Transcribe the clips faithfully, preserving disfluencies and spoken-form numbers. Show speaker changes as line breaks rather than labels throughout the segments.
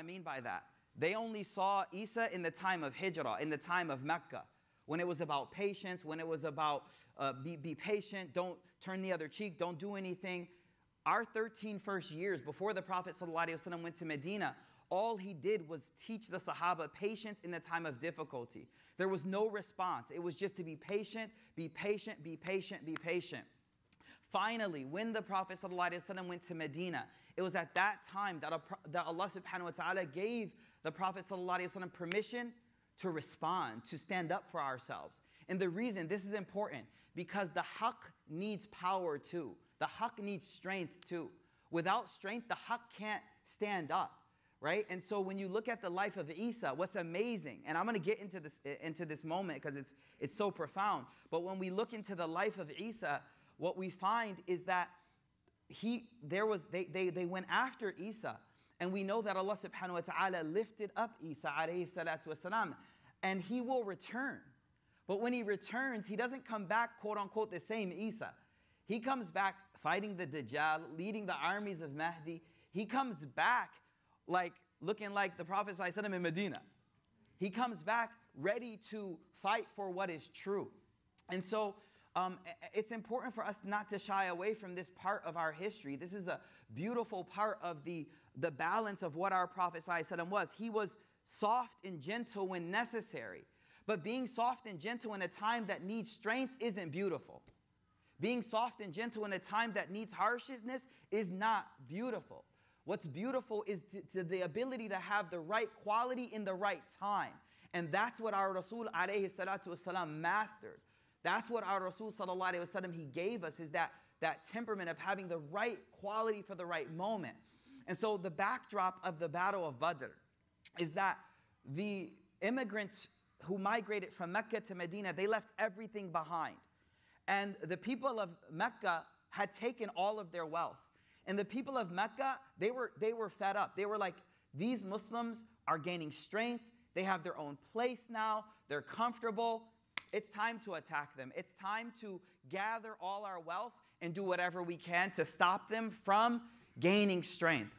I mean by that? They only saw Isa in the time of Hijrah, in the time of Mecca, when it was about patience, when it was about uh, be, be patient, don't turn the other cheek, don't do anything. Our thirteen first years before the Prophet ﷺ went to Medina, all he did was teach the Sahaba patience in the time of difficulty. There was no response. It was just to be patient, be patient, be patient, be patient. Finally, when the Prophet ﷺ went to Medina, it was at that time that, a, that Allah subhanahu wa ta'ala gave the Prophet ﷺ permission to respond, to stand up for ourselves. And the reason, this is important, because the haqq needs power too. The haqq needs strength too. Without strength, the haqq can't stand up, right? And so when you look at the life of Isa, what's amazing, and I'm going to get into this, into this moment because it's, it's so profound, but when we look into the life of Isa, what we find is that he, there was, they, they, they went after Isa. And we know that Allah subhanahu wa ta'ala lifted up Isa alayhi salatu wasalam, and he will return. But when he returns, he doesn't come back, quote unquote, the same Isa. He comes back fighting the Dajjal, leading the armies of Mahdi. He comes back like looking like the Prophet sallallahu alaihi wasallam in Medina. He comes back ready to fight for what is true. And so um, it's important for us not to shy away from this part of our history. This is a beautiful part of the the balance of what our Prophet ﷺ was. He was soft and gentle when necessary. But being soft and gentle in a time that needs strength isn't beautiful. Being soft and gentle in a time that needs harshness is not beautiful. What's beautiful is to, to the ability to have the right quality in the right time. And that's what our Rasul alayhi salatu wasalam mastered. That's what our Rasul sallallahu alayhi wasallam, he gave us, is that, that temperament of having the right quality for the right moment. And so the backdrop of the Battle of Badr is that the immigrants who migrated from Mecca to Medina, they left everything behind. And the people of Mecca had taken all of their wealth. And the people of Mecca, they were, they were fed up. They were like, these Muslims are gaining strength. They have their own place now. They're comfortable. It's time to attack them. It's time to gather all our wealth and do whatever we can to stop them from gaining strength.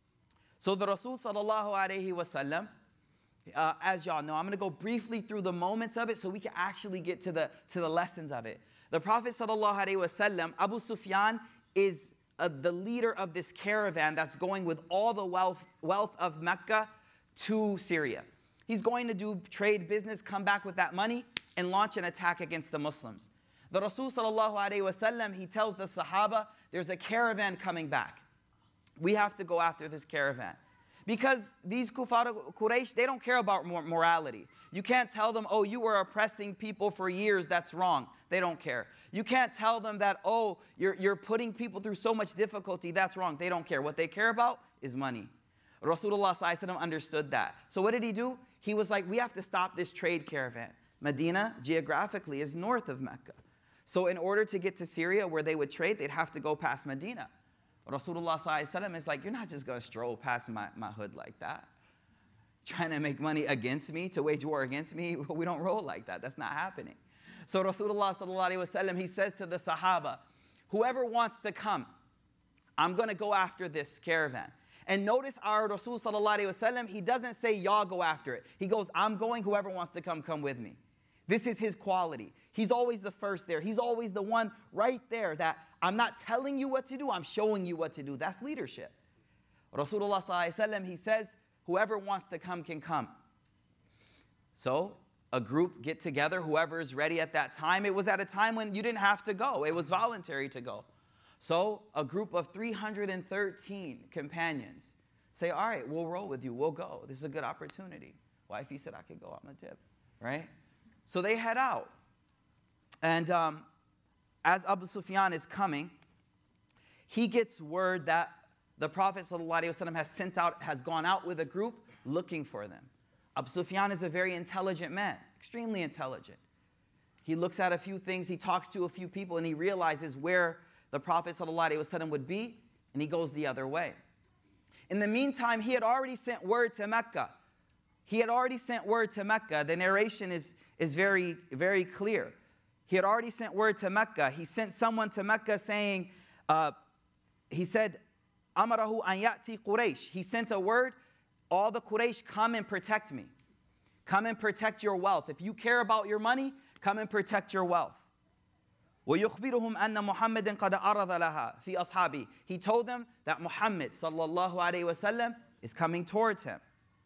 So the Rasul sallallahu alayhi wasallam, uh, as y'all know, I'm going to go briefly through the moments of it so we can actually get to the, to the lessons of it. The Prophet sallallahu alayhi wasallam, Abu Sufyan is uh, the leader of this caravan that's going with all the wealth, wealth of Mecca to Syria. He's going to do trade business, come back with that money, and launch an attack against the Muslims. The Rasul sallallahu alayhi wasallam, he tells the Sahaba, there's a caravan coming back. We have to go after this caravan. Because these Kuffar Quraysh, they don't care about morality. You can't tell them, oh, you were oppressing people for years, that's wrong. They don't care. You can't tell them that, oh, you're, you're putting people through so much difficulty, that's wrong. They don't care. What they care about is money. Rasulullah sallallahu alaihi wasallam understood that. So what did he do? He was like, we have to stop this trade caravan. Medina, geographically, is north of Mecca. So in order to get to Syria, where they would trade, they'd have to go past Medina. Rasulullah sallallahu alaihi wasallam is like, you're not just going to stroll past my, my hood like that. Trying to make money against me, to wage war against me, we don't roll like that. That's not happening. So Rasulullah sallallahu alaihi wasallam, he says to the Sahaba, whoever wants to come, I'm going to go after this caravan. And notice our Rasul sallallahu alaihi wasallam, he doesn't say y'all go after it. He goes, I'm going, whoever wants to come, come with me. This is his quality. He's always the first there. He's always the one right there that I'm not telling you what to do, I'm showing you what to do. That's leadership. Rasulullah sallallahu alaihi wasallam, he says, whoever wants to come can come. So a group get together, whoever is ready at that time. It was at a time when you didn't have to go. It was voluntary to go. So a group of three hundred thirteen companions say, all right, we'll roll with you. We'll go. This is a good opportunity. Wifey said I could go. I'm a tip, right? So they head out. And um, as Abu Sufyan is coming, he gets word that the Prophet ﷺ has sent out, has gone out with a group looking for them. Abu Sufyan is a very intelligent man, extremely intelligent. He looks at a few things, he talks to a few people, and he realizes where the Prophet ﷺ would be, and he goes the other way. In the meantime, he had already sent word to Mecca. He had already sent word to Mecca. The narration is, is very, very clear. He had already sent word to Mecca. He sent someone to Mecca saying, uh, he said, Amarahu an ya'ti Quraysh. He sent a word all the Quraysh, come and protect me. Come and protect your wealth. If you care about your money, come and protect your wealth. وَيُخْبِرُهُمْ أَنَّ مُحَمَّدًا قَدْ أَرَضَ لَهَا فِي أَصْحَابِهِ. He told them that Muhammad sallallahu alayhi wasallam is coming towards him.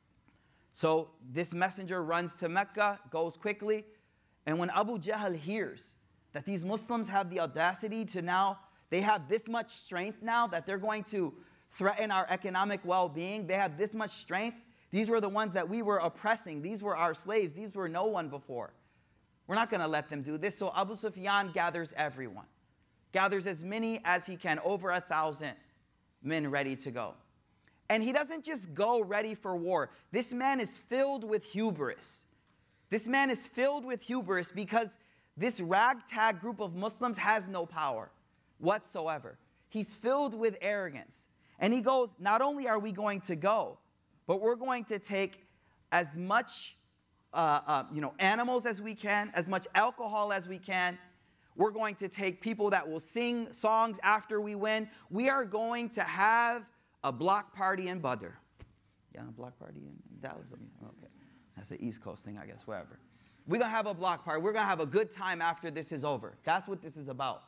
So this messenger runs to Mecca, goes quickly, and when Abu Jahl hears that these Muslims have the audacity to now, they have this much strength now that they're going to threaten our economic well-being, they have this much strength. These were the ones that we were oppressing. These were our slaves. These were no one before. We're not going to let them do this. So Abu Sufyan gathers everyone, gathers as many as he can, over a thousand men ready to go. And he doesn't just go ready for war. This man is filled with hubris. This man is filled with hubris because this ragtag group of Muslims has no power whatsoever. He's filled with arrogance. And he goes, not only are we going to go, but we're going to take as much uh, uh, you know, animals as we can, as much alcohol as we can. We're going to take people that will sing songs after we win. We are going to have a block party in Badr. Yeah, a block party in Dallas? Okay. That's the East Coast thing, I guess, wherever. We're going to have a block party. We're going to have a good time after this is over. That's what this is about.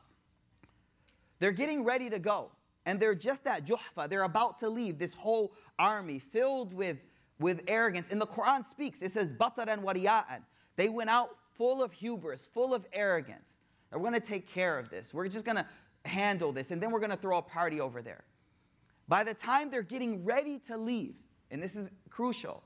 They're getting ready to go. And they're just at Juhfa. They're about to leave this whole army filled with, with arrogance. And the Quran speaks. It says, Bataran wa riya'an. They went out full of hubris, full of arrogance. And we're going to take care of this. We're just going to handle this. And then we're going to throw a party over there. By the time they're getting ready to leave, and this is crucial,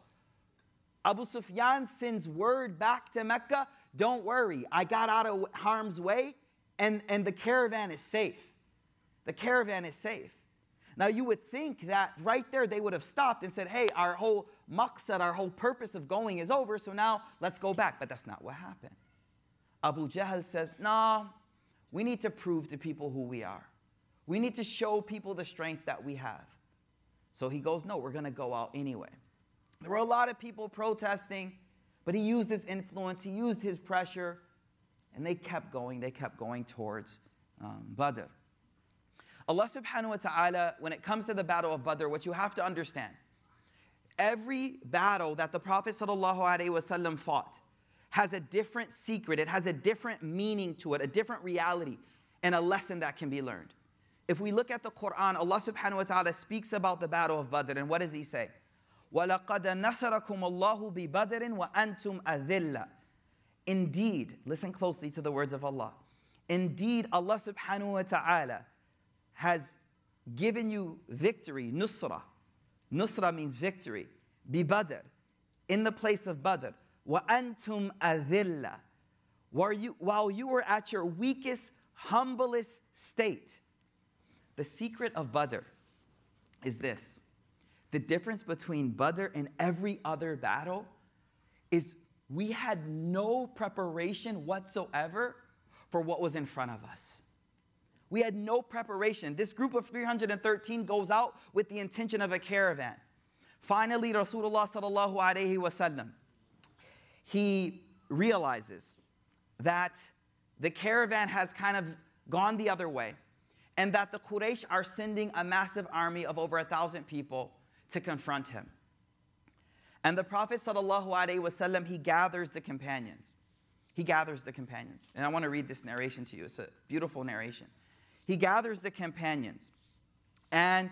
Abu Sufyan sends word back to Mecca, don't worry, I got out of harm's way, and, and the caravan is safe. The caravan is safe. Now you would think that right there they would have stopped and said, hey, our whole maqsad, our whole purpose of going is over, so now let's go back. But that's not what happened. Abu Jahl says, no, we need to prove to people who we are. We need to show people the strength that we have. So he goes, no, we're going to go out anyway. There were a lot of people protesting, but he used his influence, he used his pressure, and they kept going, they kept going towards um, Badr. Allah subhanahu wa ta'ala, when it comes to the battle of Badr, what you have to understand, every battle that the Prophet sallallahu alaihi wasallam fought has a different secret, it has a different meaning to it, a different reality, and a lesson that can be learned. If we look at the Quran, Allah subhanahu wa ta'ala speaks about the battle of Badr, and what does he say? وَلَقَدْ نَصَرَكُمُ اللَّهُ بِبَدْرٍ وَأَنْتُمْ أَذِلَّةٌ. Indeed, listen closely to the words of Allah. Indeed, Allah subhanahu wa ta'ala has given you victory, nusra. Nusra means victory. Bi-Badr, in the place of Badr. وَأَنْتُمْ أَذِلَّةٌ. While you, while you were at your weakest, humblest state. The secret of Badr is this. The difference between Badr and every other battle is we had no preparation whatsoever for what was in front of us. We had no preparation. This group of three hundred thirteen goes out with the intention of a caravan. Finally, Rasulullah sallallahu alaihi wasallam, he realizes that the caravan has kind of gone the other way, and that the Quraysh are sending a massive army of over a thousand people to confront him. And the Prophet sallallahu alaihi wasallam, he gathers the companions. He gathers the companions. And I want to read this narration to you. It's a beautiful narration. He gathers the companions and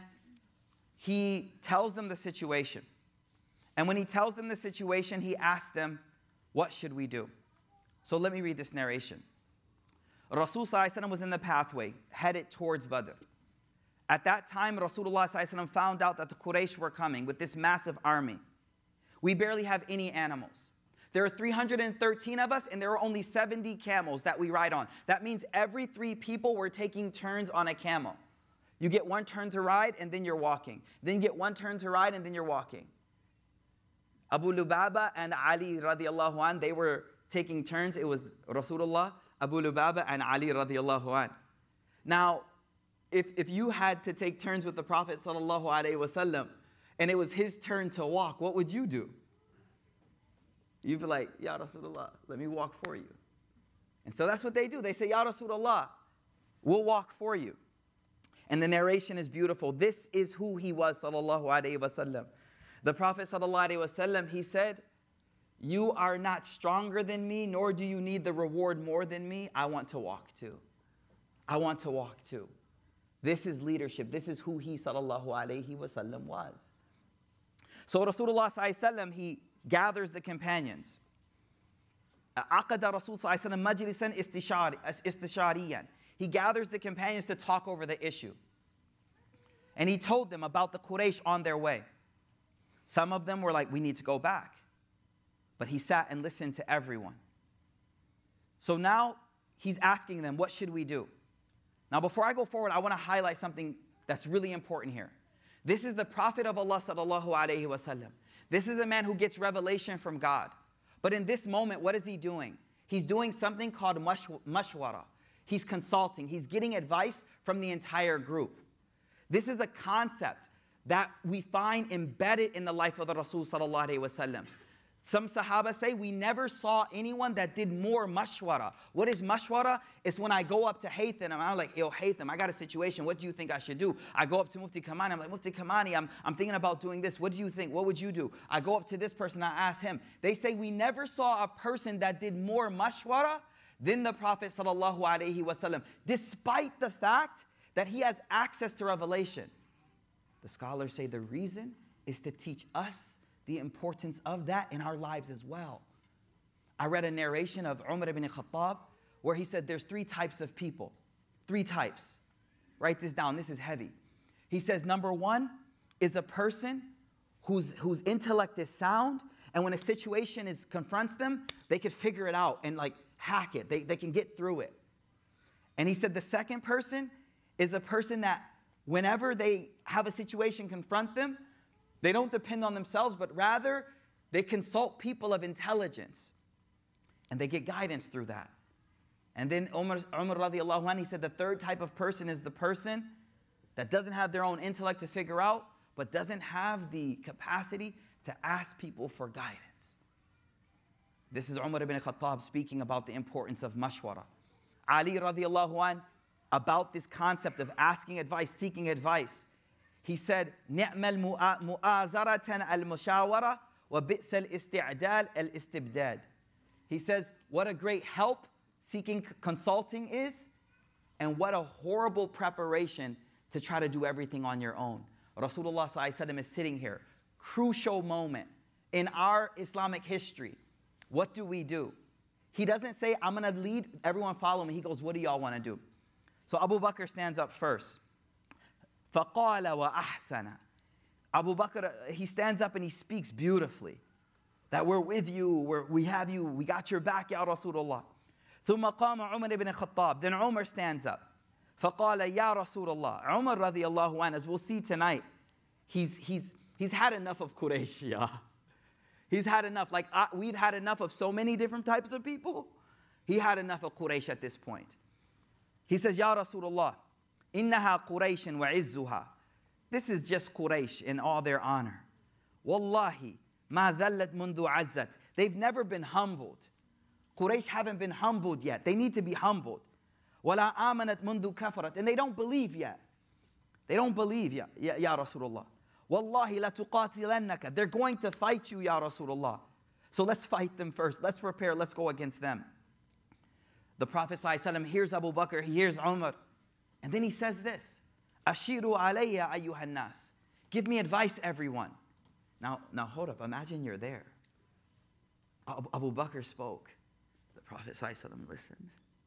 he tells them the situation. And when he tells them the situation, he asks them, what should we do? So let me read this narration. Rasul sallallahu alaihi wasallam was in the pathway, headed towards Badr. At that time, Rasulullah sallallahu alaihi wasallam found out that the Quraysh were coming with this massive army. We barely have any animals. There are three hundred thirteen of us, and there are only seventy camels that we ride on. That means every three people were taking turns on a camel. You get one turn to ride, and then you're walking. Then you get one turn to ride, and then you're walking. Abu Lubaba and Ali radiallahu an, they were taking turns. It was Rasulullah, Abu Lubaba, and Ali radiallahu an. Now, if, if you had to take turns with the Prophet sallallahu alaihi wasallam, and it was his turn to walk, what would you do? You'd be like, Ya Rasulullah, let me walk for you. And so that's what they do. They say, Ya Rasulullah, we'll walk for you. And the narration is beautiful. This is who he was, sallallahu alaihi wasallam. The Prophet ﷺ, he said, you are not stronger than me, nor do you need the reward more than me. I want to walk too. I want to walk too. This is leadership. This is who he sallallahu alayhi wasallam was. So Rasulullah sallallahu alayhi wasallam, he gathers the companions. Aqada Rasul sallallahu alayhi wasallam majlisan istishariyan. He gathers the companions to talk over the issue. And he told them about the Quraysh on their way. Some of them were like, we need to go back. But he sat and listened to everyone. So now he's asking them, what should we do? Now before I go forward, I want to highlight something that's really important here. This is the Prophet of Allah sallallahu alayhi wasallam. This is a man who gets revelation from God. But in this moment, what is he doing? He's doing something called mashwara. He's consulting. He's getting advice from the entire group. This is a concept that we find embedded in the life of the Rasul sallallahu alayhi wasallam. Some Sahaba say, we never saw anyone that did more mashwara. What is mashwara? It's when I go up to Haytham and I'm like, yo, Haytham, I got a situation. What do you think I should do? I go up to Mufti Kamani. I'm like, Mufti Kamani, I'm, I'm thinking about doing this. What do you think? What would you do? I go up to this person. I ask him. They say, we never saw a person that did more mashwara than the Prophet sallallahu alaihi wasallam, despite the fact that he has access to revelation. The scholars say the reason is to teach us the importance of that in our lives as well. I read a narration of Umar ibn Khattab where he said there's three types of people. Three types. Write this down. This is heavy. He says number one is a person whose, whose intellect is sound, and when a situation is confronts them, they could figure it out and like hack it. They, they can get through it. And he said the second person is a person that whenever they have a situation confront them, they don't depend on themselves, but rather they consult people of intelligence. And they get guidance through that. And then Umar, Umar radiallahu anhu, he said the third type of person is the person that doesn't have their own intellect to figure out, but doesn't have the capacity to ask people for guidance. This is Umar ibn Khattab speaking about the importance of mashwara. Ali radiallahu anhu, about this concept of asking advice, seeking advice. He said, نِعْمَ الْمُؤَازَرَةً الْمُشَاوَرَةً وَبِئْسَ الْإِسْتِعْدَالِ الْإِسْتِبْدَادِ. He says, what a great help seeking consulting is, and what a horrible preparation to try to do everything on your own. Rasulullah sallallahu alaihi wasallam is sitting here. Crucial moment in our Islamic history. What do we do? He doesn't say, I'm going to lead, everyone follow me. He goes, what do y'all want to do? So Abu Bakr stands up first. فَقَالَ وَأَحْسَنَ. Abu Bakr, he stands up and he speaks beautifully. That we're with you, we're, we have you, we got your back, Ya Rasulullah. ثُمَّ قَامَ عُمَرْ ibn Khattab. Then Umar stands up. فَقَالَ يَا رَسُولَ اللَّهِ. Umar radiallahu anhu, as we'll see tonight, he's, he's, he's had enough of Quraysh, yeah. He's had enough. Like uh, we've had enough of so many different types of people. He had enough of Quraysh at this point. He says, Ya Rasulullah, إِنَّهَا قُرَيْشٍ وَعِزُّهَا. This is just Quraysh in all their honor. Wallahi, مَا ذَلَّتْ مُنْذُ عَزَّتْ. They've never been humbled. Quraysh haven't been humbled yet. They need to be humbled. وَلَا آمَنَتْ مُنْذُ كَفَرَتْ. And they don't believe yet. They don't believe yet, Ya, ya Rasulullah. Wallahi لَتُقَاتِلَنَّكَ. They're going to fight you, Ya Rasulullah. So let's fight them first. Let's prepare. Let's go against them. The Prophet ﷺ hears Abu Bakr, he hears Umar. And then he says this, Ashiru alayya ayyuhan nas. Give me advice, everyone. Now, now hold up, imagine you're there. Abu Bakr spoke. The Prophet ﷺ listened.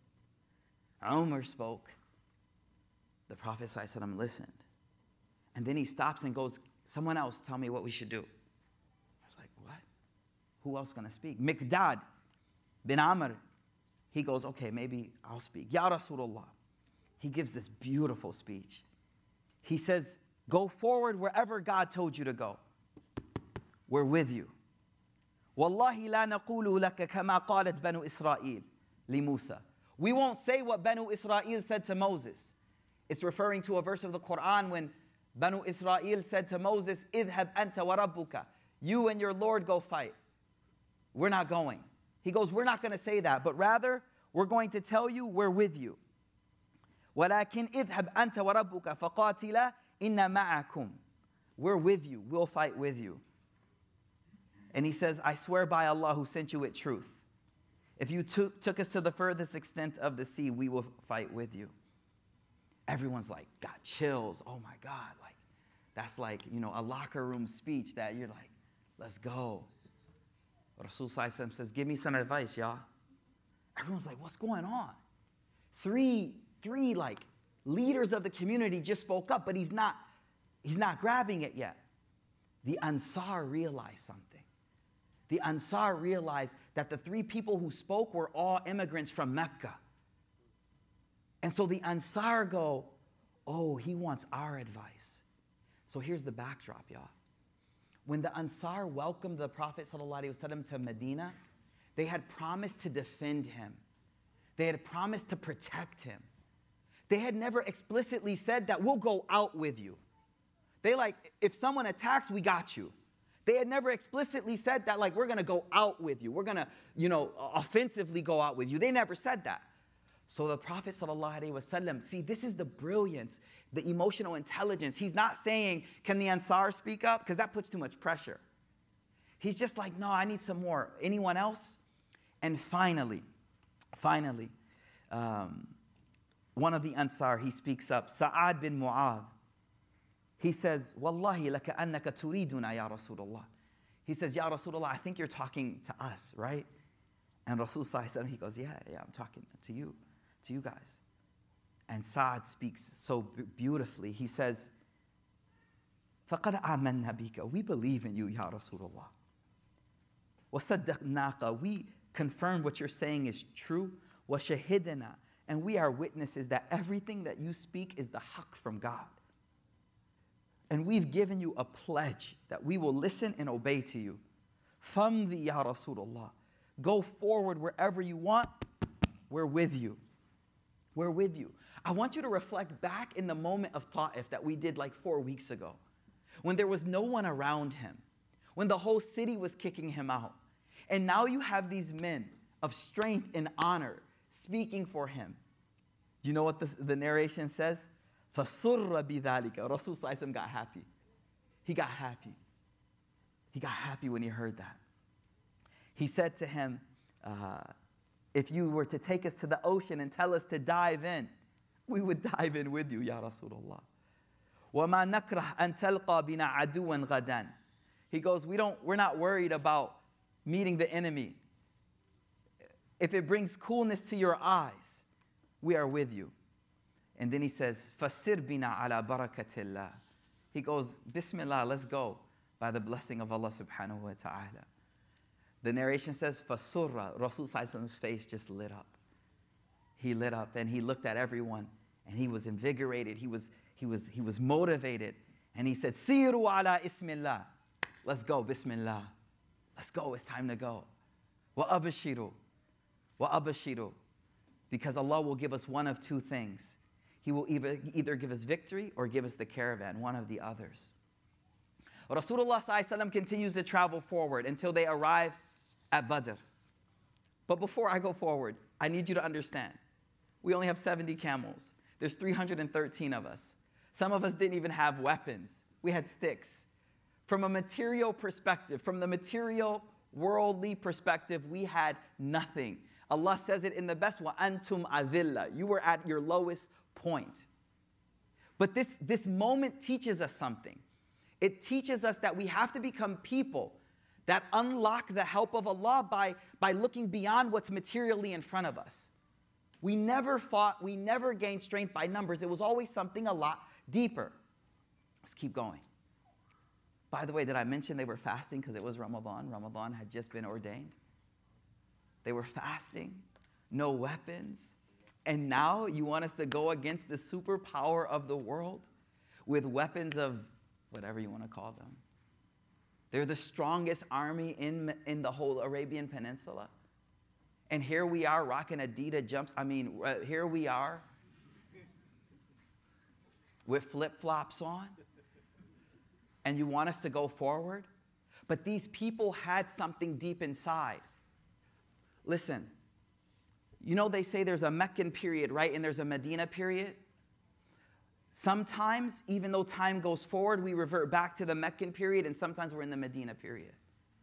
Umar spoke. The Prophet ﷺ listened. And then he stops and goes, someone else tell me what we should do. I was like, what? Who else going to speak? Miqdad bin Amr. He goes, okay, maybe I'll speak. Ya Rasulullah. He gives this beautiful speech. He says, go forward wherever God told you to go. We're with you. Wallahi la naqulu laka kama qalat Banu Israel li Musa. We won't say what Banu Israel said to Moses. It's referring to a verse of the Quran when Banu Israel said to Moses, idhab anta wa rabbuka. You and your Lord go fight. We're not going. He goes, we're not going to say that, but rather, we're going to tell you we're with you. وَلَكِنْ اذْهَبْ أَنْتَ وَرَبُّكَ فَقَاتِلَا إِنَّ مَعَكُمْ. We're with you. We'll fight with you. And he says, I swear by Allah who sent you with truth. If you took, took us to the furthest extent of the sea, we will fight with you. Everyone's like, got chills. Oh my God. Like, that's like, you know, a locker room speech that you're like, let's go. Rasul Sallallahu Alaihi Wasallam says, give me some advice, y'all. Everyone's like, what's going on? Three, three like leaders of the community just spoke up, but he's not, he's not grabbing it yet. The Ansar realized something. The Ansar realized that the three people who spoke were all immigrants from Mecca. And so the Ansar go, oh, he wants our advice. So here's the backdrop, y'all. When the Ansar welcomed the Prophet ﷺ to Medina, they had promised to defend him. They had promised to protect him. They had never explicitly said that we'll go out with you. They like, if someone attacks, we got you. They had never explicitly said that, like, we're going to go out with you. We're going to, you know, offensively go out with you. They never said that. So the Prophet ﷺ, see, this is the brilliance, the emotional intelligence. He's not saying, can the Ansar speak up? Because that puts too much pressure. He's just like, no, I need some more. Anyone else? And finally, finally, um, one of the Ansar, he speaks up, Sa'ad bin Mu'adh. He says, Wallahi laka annaka turiduna ya Rasulullah. He says, Ya Rasulullah, I think you're talking to us, right? And Rasul Sallallahu Alaihi Wasallam, he goes, yeah, yeah, I'm talking to you, to you guys. And Sa'ad speaks so beautifully. He says, فَقَدْ آمَنَّا بِكَ. We believe in you, Ya Rasulullah. وَصَدَّقْنَاكَ. We confirm what you're saying is true. وَشَهِدْنَا. And we are witnesses that everything that you speak is the haqq from God. And we've given you a pledge that we will listen and obey to you. Famdi ya Rasulullah. Go forward wherever you want. We're with you. We're with you. I want you to reflect back in the moment of Ta'if that we did like four weeks ago, when there was no one around him, when the whole city was kicking him out. And now you have these men of strength and honor speaking for him. Do you know what the, the narration says? فَصُرَّ بِذَلِكَ. Rasul Sallallahu Alaihi Wasallam got happy. He got happy. He got happy when he heard that. He said to him, uh, if you were to take us to the ocean and tell us to dive in, we would dive in with you, Ya Rasulullah. وَمَا نَكْرَهْ أَن تَلْقَى بِنَا عَدُوًا غَدًا. He goes, we don't, we're not worried about meeting the enemy. If it brings coolness to your eyes, we are with you. And then he says, فَسِرْ بِنَا عَلَى بَرَكَةِ اللَّهِ. He goes, Bismillah, let's go by the blessing of Allah subhanahu wa ta'ala. The narration says, فَسُرَّ. Rasul Sallallahu Alaihi Wasallam's face just lit up. He lit up and he looked at everyone and he was invigorated. He was, he was, he was motivated. And he said, Siru ala ismillah. Let's go, Bismillah. Let's go, it's time to go. Wa abashiru. Wa abashiru. Because Allah will give us one of two things. He will either, either give us victory or give us the caravan, one of the others. Rasulullah Sallallahu Alaihi Wasallam continues to travel forward until they arrive at Badr. But before I go forward, I need you to understand, we only have seventy camels. There's three hundred thirteen of us. Some of us didn't even have weapons. We had sticks. From a material perspective, from the material, worldly perspective, we had nothing. Allah says it in the best way, antum adilla. You were at your lowest point. But this, this moment teaches us something. It teaches us that we have to become people that unlock the help of Allah by, by looking beyond what's materially in front of us. We never fought, we never gained strength by numbers. It was always something a lot deeper. Let's keep going. By the way, did I mention they were fasting because it was Ramadan? Ramadan had just been ordained. They were fasting, no weapons. And now you want us to go against the superpower of the world with weapons of whatever you want to call them. They're the strongest army in, in the whole Arabian Peninsula. And here we are rocking Adidas jumps. I mean, uh, here we are with flip-flops on. And you want us to go forward? But these people had something deep inside. Listen, you know they say there's a Meccan period, right? And there's a Medina period. Sometimes, even though time goes forward, we revert back to the Meccan period, and sometimes we're in the Medina period.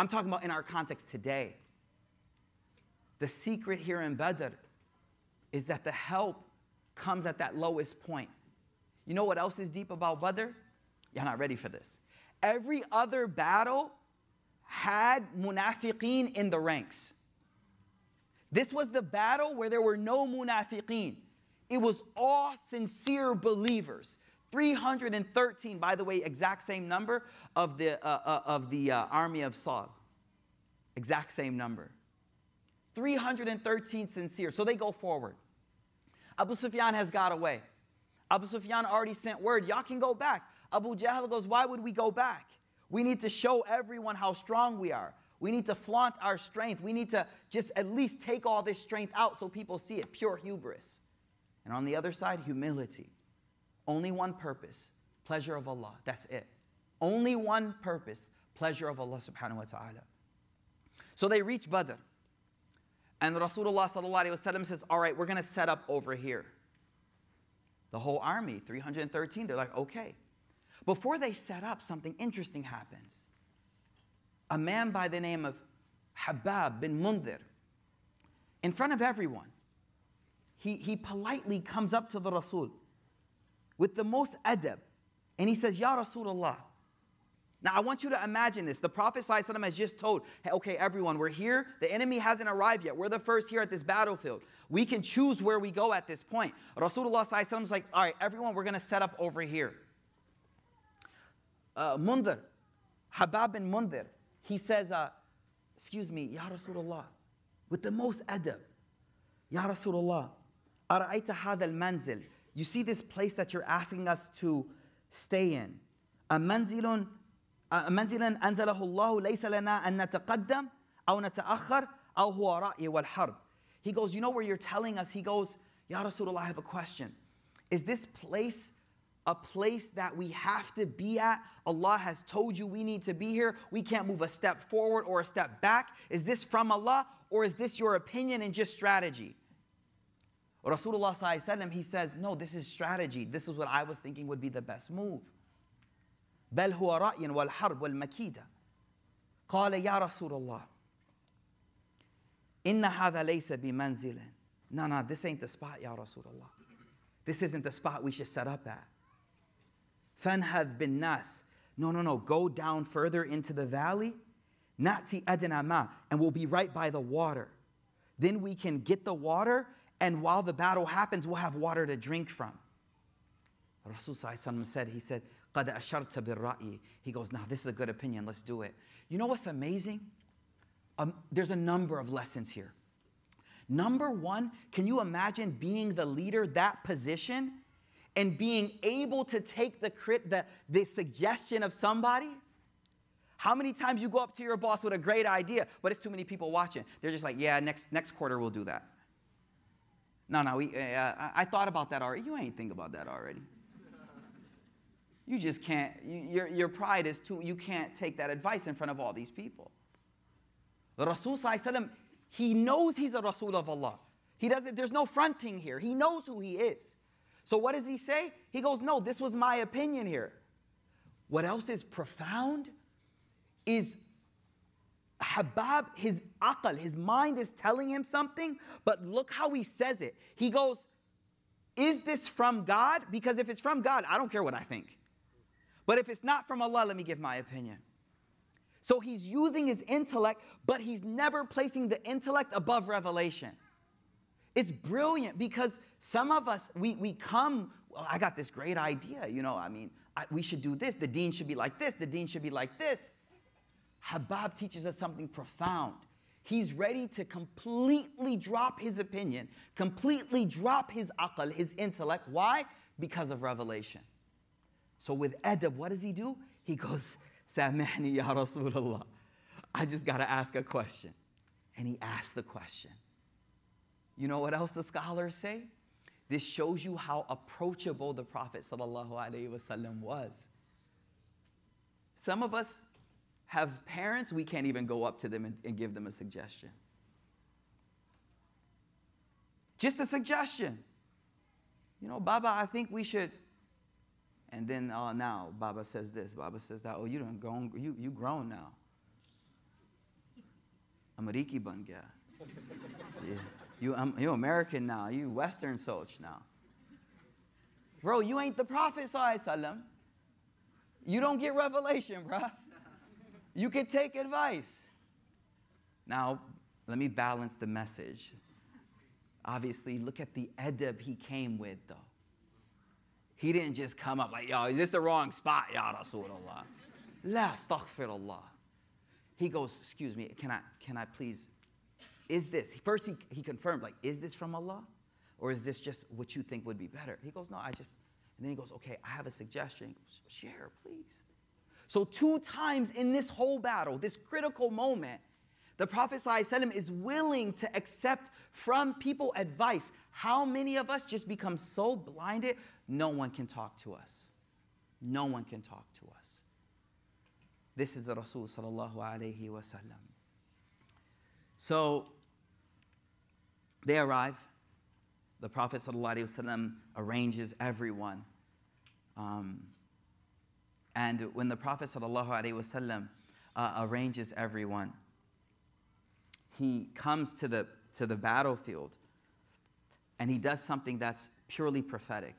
I'm talking about in our context today. The secret here in Badr is that the help comes at that lowest point. You know what else is deep about Badr? You're not ready for this. Every other battle had munafiqeen in the ranks. This was the battle where there were no munafiqeen. It was all sincere believers. three hundred thirteen, by the way, exact same number of the, uh, uh, of the uh, army of Saul. Exact same number. three hundred thirteen sincere. So they go forward. Abu Sufyan has got away. Abu Sufyan already sent word, y'all can go back. Abu Jahl goes, why would we go back? We need to show everyone how strong we are. We need to flaunt our strength. We need to just at least take all this strength out so people see it. Pure hubris. And on the other side, humility. Only one purpose, pleasure of Allah. That's it. Only one purpose, pleasure of Allah subhanahu wa ta'ala. So they reach Badr. And Rasulullah sallallahu alayhi wa sallam says, all right, we're going to set up over here. The whole army, three hundred thirteen, they're like, okay. Before they set up, something interesting happens. A man by the name of Habab bin Mundhir, in front of everyone, he, he politely comes up to the Rasul with the most adab, and he says, Ya Rasulullah. Now I want you to imagine this. The Prophet ﷺ has just told, hey, okay, everyone, we're here. The enemy hasn't arrived yet. We're the first here at this battlefield. We can choose where we go at this point. Rasulullah ﷺ is like, all right, everyone, we're going to set up over here. Uh, Mundhir, Habab bin Mundhir, he says, uh, excuse me, Ya Rasulullah, with the most adab, Ya Rasulullah, أرأيت هذا المنزل. You see this place that you're asking us to stay in. أمنزل منزلا أنزله الله ليس لنا أن نتقدم أو نتأخر أو هو رأي والحرب. He goes, you know where you're telling us? He goes, Ya Rasulullah, I have a question. Is this place a place that we have to be at? Allah has told you we need to be here. We can't move a step forward or a step back. Is this from Allah, or is this your opinion and just strategy? Rasulullah sallallahu alaihi wasallam, he says, no, this is strategy. This is what I was thinking would be the best move. بل هو رأي والحرب والمكيدة. قال يا رسول الله إن هذا ليس بمنزل. No, no, this ain't the spot, Ya Rasulullah. This isn't the spot we should set up at. فانهض بالناس. No, no, no, go down further into the valley. نأتي أدنى ما. And we'll be right by the water. Then we can get the water, and while the battle happens, we'll have water to drink from. Rasul sallallahu alaihi wasallam said, he said, قَدْ أَشَرْتَ بِالرَّأْيِ. He goes, now this is a good opinion, let's do it. You know what's amazing? Um, there's a number of lessons here. Number one, can you imagine being the leader, that position, and being able to take the, crit, the, the suggestion of somebody? How many times you go up to your boss with a great idea, but it's too many people watching. They're just like, yeah, next, next quarter we'll do that. No, no, we, uh, I, I thought about that already. You ain't think about that already. You just can't, you, your, your pride is too, you can't take that advice in front of all these people. The Rasul sallallahu alaihi wasallam, he knows he's a Rasul of Allah. He doesn't, there's no fronting here. He knows who he is. So what does he say? He goes, no, this was my opinion here. What else is profound is Habab, his aql, his mind is telling him something, but look how he says it. He goes, is this from God? Because if it's from God, I don't care what I think. But if it's not from Allah, let me give my opinion. So he's using his intellect, but he's never placing the intellect above revelation. It's brilliant, because some of us, we, we come, well, I got this great idea, you know, I mean, I, we should do this, the deen should be like this, the deen should be like this. Habab teaches us something profound. He's ready to completely drop his opinion, completely drop his aql, his intellect. Why? Because of revelation. So with adab, what does he do? He goes, Samihni ya Rasulullah. I just got to ask a question. And he asks the question. You know what else the scholars say? This shows you how approachable the Prophet sallallahu alaihi wasallam was. Some of us have parents, we can't even go up to them and, and give them a suggestion. Just a suggestion. You know, Baba, I think we should. And then, oh, now, Baba says this, Baba says that. Oh, you done grown, you, you grown now. Ameriki ban gaya. Yeah. You, um, you American now. You Western soch now. Bro, you ain't the Prophet sallallahu alaihi wasallam. You don't get revelation, bruh. You can take advice. Now, let me balance the message. Obviously, look at the adab he came with, though. He didn't just come up like, yo, this is the wrong spot, ya Rasulullah. La astaghfirullah. He goes, excuse me, can I, can I please, is this, first he, he confirmed, like, is this from Allah? Or is this just what you think would be better? He goes, no, I just, and then he goes, okay, I have a suggestion. He goes, share, please. So two times in this whole battle, this critical moment, the Prophet ﷺ is willing to accept from people advice. How many of us just become so blinded, no one can talk to us. No one can talk to us. This is the Rasul sallallahu alayhi wa sallam. So they arrive. The Prophet sallallahu alayhi wa sallam arranges everyone. Um, and when the Prophet sallallahu alayhi wa sallam uh, arranges everyone, he comes to the, to the battlefield and he does something that's purely prophetic.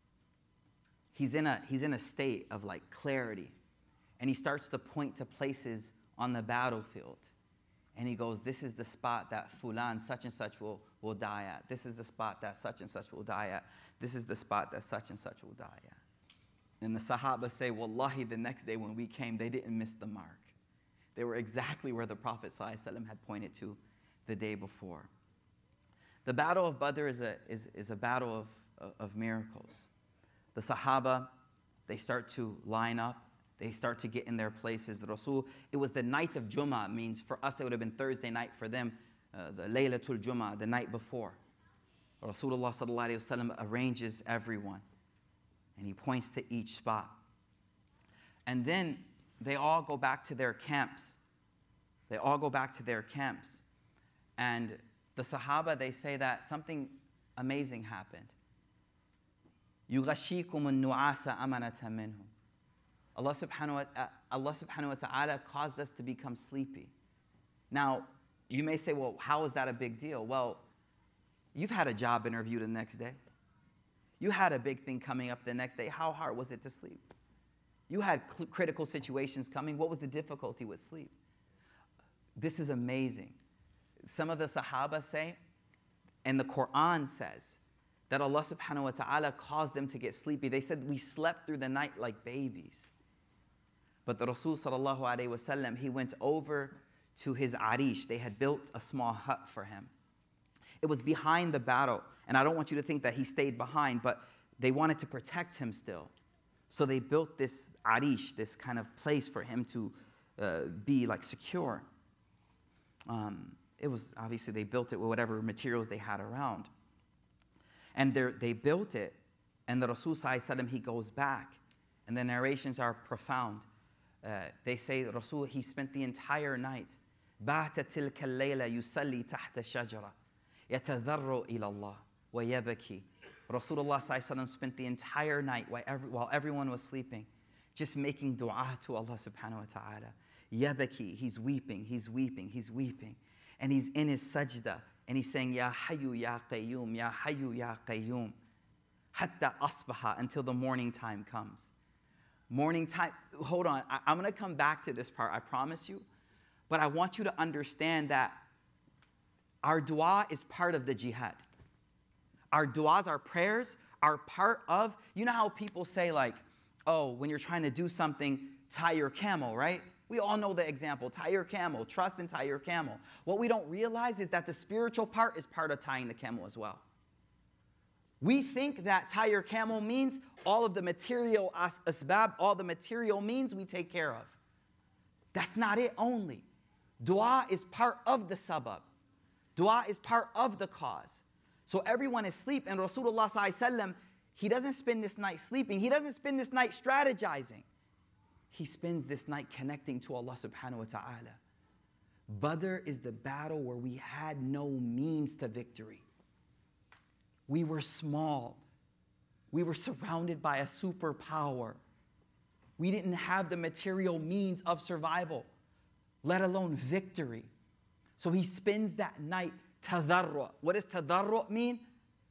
He's in a, he's in a state of like clarity. And he starts to point to places on the battlefield. And he goes, this is the spot that fulan, such and such will, will die at. This is the spot that such and such will die at. This is the spot that such and such will die at. And the Sahaba say, wallahi, the next day when we came, they didn't miss the mark. They were exactly where the Prophet ﷺ had pointed to the day before. The Battle of Badr is a, is, is a battle of, of miracles. The Sahaba, they start to line up. They start to get in their places. The Rasul, it was the night of Jummah, means for us it would have been Thursday night, for them, uh, the Laylatul Jummah, the night before. Rasulullah sallallahu alayhi wa sallam arranges everyone. And he points to each spot. And then they all go back to their camps. They all go back to their camps. And the Sahaba, they say that something amazing happened. يُغَشِّيكُمُ النُّعَاسَ أَمَنَةً مِّنْهُ. Allah subhanahu wa, uh, Allah subhanahu wa ta'ala caused us to become sleepy. Now, you may say, well, how is that a big deal? Well, you've had a job interview the next day. You had a big thing coming up the next day. How hard was it to sleep? You had cl- critical situations coming. What was the difficulty with sleep? This is amazing. Some of the Sahaba say, and the Quran says, that Allah subhanahu wa ta'ala caused them to get sleepy. They said, we slept through the night like babies. But the Rasul sallallahu alayhi wa sallam, he went over to his arish. They had built a small hut for him. It was behind the battle. And I don't want you to think that he stayed behind, but they wanted to protect him still. So they built this arish, this kind of place for him to uh, be like secure. Um, it was, obviously they built it with whatever materials they had around. And they built it, and the Rasul sallallahu alayhi wa sallam, he goes back. And the narrations are profound. Uh, they say Rasul, he spent the entire night. بَعْتَ تِلْكَ اللَّيْلَ يُسَلِّي تَحْتَ شَجَرَةٍ يَتَذَرُّ إِلَى اللَّهِ وَيَبَكِي. Rasulullah sallallahu alayhi wa sallam spent the entire night while, every, while everyone was sleeping, just making dua to Allah subhanahu wa ta'ala. Yabaki, he's weeping, he's weeping, he's weeping. And he's in his sajda, and he's saying, Ya Hayyu Ya Qayyum, Ya Hayyu Ya Qayyum, hatta asbaha, until the morning time comes. Morning time, hold on, I, I'm going to come back to this part, I promise you. But I want you to understand that our dua is part of the jihad. Our duas, our prayers, are part of, you know how people say like, oh, when you're trying to do something, tie your camel, right? We all know the example, tie your camel, trust and tie your camel. What we don't realize is that the spiritual part is part of tying the camel as well. We think that tie your camel means all of the material as- asbab, all the material means we take care of. That's not it only. Dua is part of the sabab. Dua is part of the cause. So everyone is asleep, and Rasulullah sallallahu alaihi wasallam, he doesn't spend this night sleeping. He doesn't spend this night strategizing. He spends this night connecting to Allah subhanahu wa ta'ala. Badr is the battle where we had no means to victory. We were small. We were surrounded by a superpower. We didn't have the material means of survival, let alone victory. So he spends that night tadarru'. What does tadarru' mean?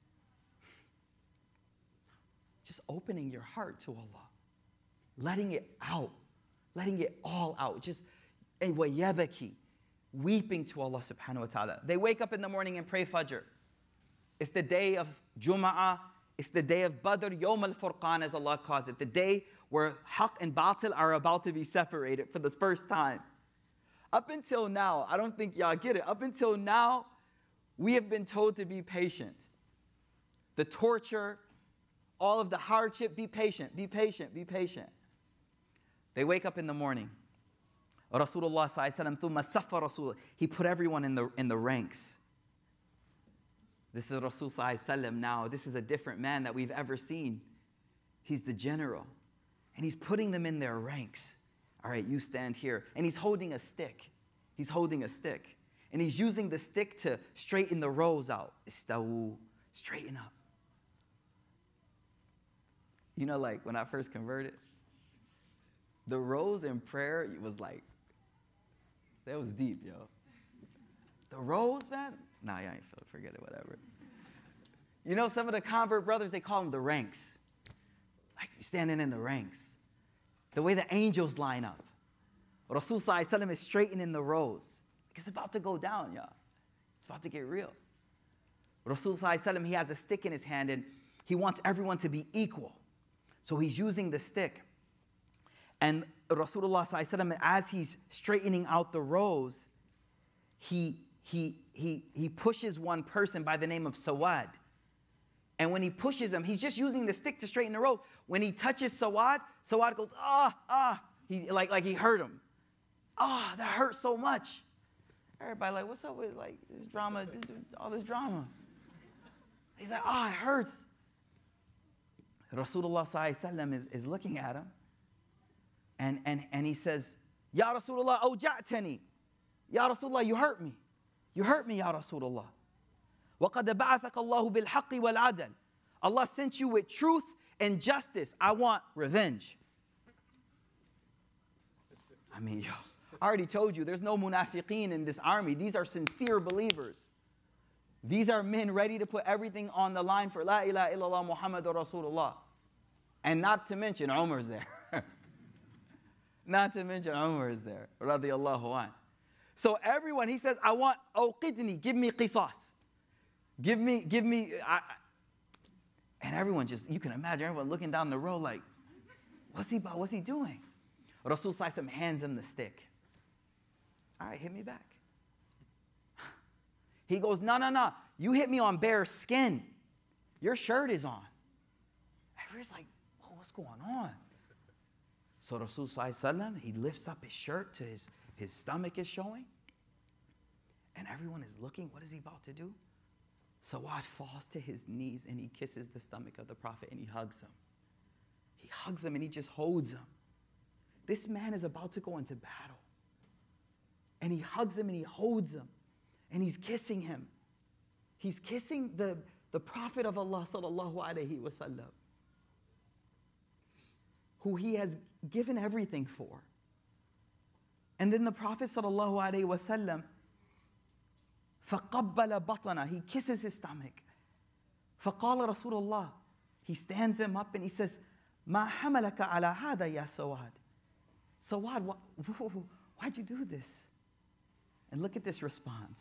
Just opening your heart to Allah. Letting it out. Letting it all out. Just a wayabaki. Weeping to Allah subhanahu wa ta'ala. They wake up in the morning and pray Fajr. It's the day of Jum'ah. It's the day of Badr, Yawm al-Furqan as Allah calls it. The day where Haqq and Batil are about to be separated for the first time. Up until now, I don't think y'all get it. Up until now, we have been told to be patient. The torture, all of the hardship, be patient, be patient, be patient. They wake up in the morning. Rasulullah sallallahu alaihi wasallam, thumma saffa Rasul. He put everyone in the, in the ranks. This is Rasul sallallahu alaihi wasallam now. This is a different man that we've ever seen. He's the general. And he's putting them in their ranks. All right, you stand here. And he's holding a stick. He's holding a stick. And he's using the stick to straighten the rows out. Istawu, straighten up. You know, like when I first converted, the rows in prayer was like, that was deep, yo. The rows, man? Nah, y'all ain't feel, forget it, whatever. You know, some of the convert brothers, they call them the ranks. Like you're standing in the ranks. The way the angels line up. Rasul sallallahu alaihi wasallam is straightening the rows. It's about to go down, y'all. It's about to get real. Rasul sallallahu alaihi wasallam, he has a stick in his hand and he wants everyone to be equal. So he's using the stick. And Rasulullah sallallahu alaihi wasallam, as he's straightening out the rows, he, he, he, he pushes one person by the name of Sawad. And when he pushes him, he's just using the stick to straighten the row. When he touches Sawad, Sawad goes, ah, ah. He, like, like he hurt him. Ah, that hurt so much. Everybody like, what's up with like this drama, this, all this drama? He's like, ah, it hurts. Rasulullah sallallahu alaihi wasallam is, is looking at him. And, and, and he says, Ya Rasulullah, awja'tani. Ya Rasulullah, you hurt me. You hurt me, Ya Rasulullah. وَقَدْ بَعَثَكَ اللَّهُ بِالْحَقِّ وَالْعَدَلِ. Allah sent you with truth and justice. I want revenge. I mean, yo, I already told you, there's no munafiqeen in this army. These are sincere believers. These are men ready to put everything on the line for La ilaha illallah Muhammadur Rasulullah. And not to mention, Umar's there. Not to mention, Umar is there. Radiyallahu an. So everyone, he says, I want, awqidni, give me qisas. Give me, give me, I, and everyone just, you can imagine everyone looking down the road like, what's he about, what's he doing? Rasul sallallahu alaihi wasallam hands him the stick. All right, hit me back. He goes, no, no, no, you hit me on bare skin. Your shirt is on. Everyone's like, oh, what's going on? So Rasul sallallahu alaihi wasallam, he lifts up his shirt to his, his stomach is showing. And everyone is looking, what is he about to do? Sawad falls to his knees and he kisses the stomach of the Prophet and he hugs him. He hugs him and he just holds him. This man is about to go into battle. And he hugs him and he holds him. And he's kissing him. He's kissing the, the Prophet of Allah sallallahu alaihi wasallam, who he has given everything for. And then the Prophet sallallahu alaihi wasallam, فَقَبَّلَ بَطَنَ, he kisses his stomach. فَقَالَ رَسُولُ اللَّهِ, he stands him up and he says, مَا حَمَلَكَ عَلَى هَذَا يَا سَوَادِ. Sawad, why, why'd you do this? And look at this response.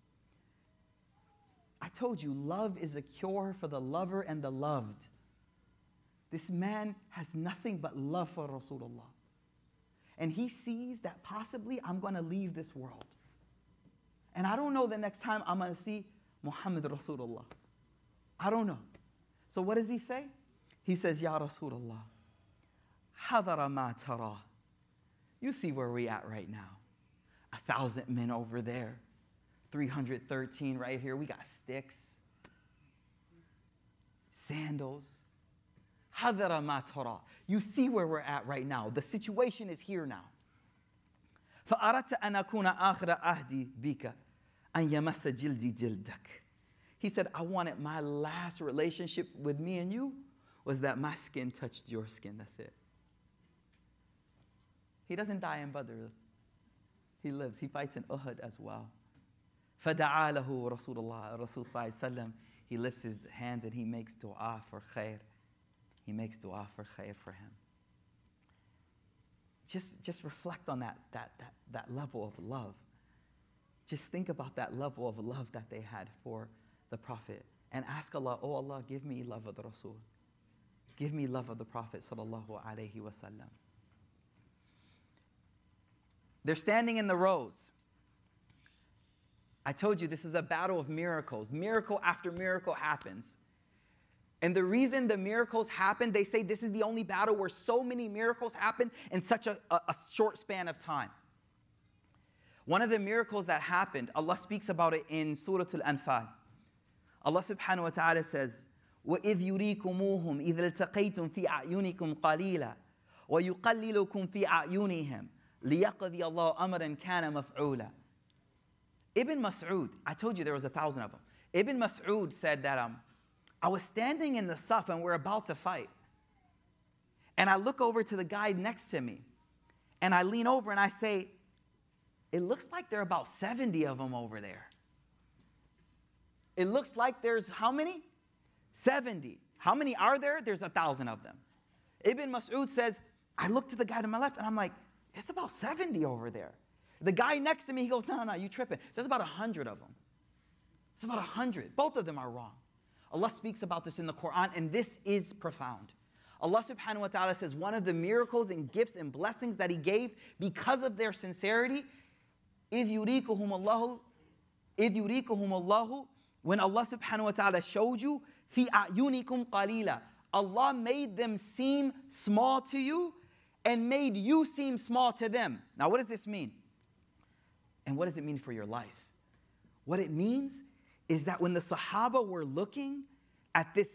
I told you, love is a cure for the lover and the loved. This man has nothing but love for Rasulullah. And he sees that possibly I'm going to leave this world. And I don't know the next time I'm going to see Muhammad Rasulullah. I don't know. So what does he say? He says, Ya Rasulullah, hadara ma tara. You see where we're at right now. A thousand men over there. three hundred thirteen right here. We got sticks, sandals. Hadara ma tara. You see where we're at right now. The situation is here now. فَأَرَدْتَ أَنْ أَكُونَ آخِرَ أَهْدِي بِكَ أَنْ يَمَسَّ جِلْدِي جِلْدَكَ. He said, I wanted my last relationship with me and you was that my skin touched your skin. That's it. He doesn't die in Badr. He lives. He fights in Uhud as well. فَدَعَا لَهُ Rasulullah, Rasul sallallahu alayhi wa sallam, he lifts his hands and he makes dua for khair. He makes dua for khair for him. Just, just reflect on that, that, that, that level of love. Just think about that level of love that they had for the Prophet. And ask Allah, oh Allah, give me love of the Rasul. Give me love of the Prophet sallallahu alayhi wa sallam. They're standing in the rows. I told you this is a battle of miracles. Miracle after miracle happens. And the reason the miracles happen, they say this is the only battle where so many miracles happen in such a, a, a short span of time. One of the miracles that happened, Allah speaks about it in Surah Al-Anfal. Allah subhanahu wa ta'ala says, وَإِذْ يُرِيكُمُوهُمْ إِذْ الْتَقَيْتُمْ فِي أَعْيُنِكُمْ قَلِيلًا وَيُقَلِّلُكُمْ فِي أَعْيُنِهِمْ لِيَقْضِيَ اللَّهُ أَمْرًا كَانَ مَفْعُولًا. Ibn Mas'ud, I told you there was a thousand of them. Ibn Mas'ud said that um, I was standing in the Saf and we're about to fight. And I look over to the guy next to me. And I lean over and I say, it looks like there are about seventy of them over there. It looks like there's how many? seventy. How many are there? There's a thousand of them. Ibn Mas'ud says, I look to the guy to my left and I'm like, it's about seventy over there. The guy next to me, he goes, no, no, no, you tripping. There's about a hundred of them. It's about a hundred. Both of them are wrong. Allah speaks about this in the Quran, and this is profound. Allah subhanahu wa ta'ala says one of the miracles and gifts and blessings that He gave because of their sincerity, إِذْ يُرِيكُهُمُ اللَّهُ إِذْ يُرِيكُهُمُ اللَّهُ when Allah subhanahu wa ta'ala showed you, فِي أَعْيُنِكُمْ قَلِيلًا, Allah made them seem small to you and made you seem small to them. Now what does this mean? And what does it mean for your life? What it means is that when the Sahaba were looking at this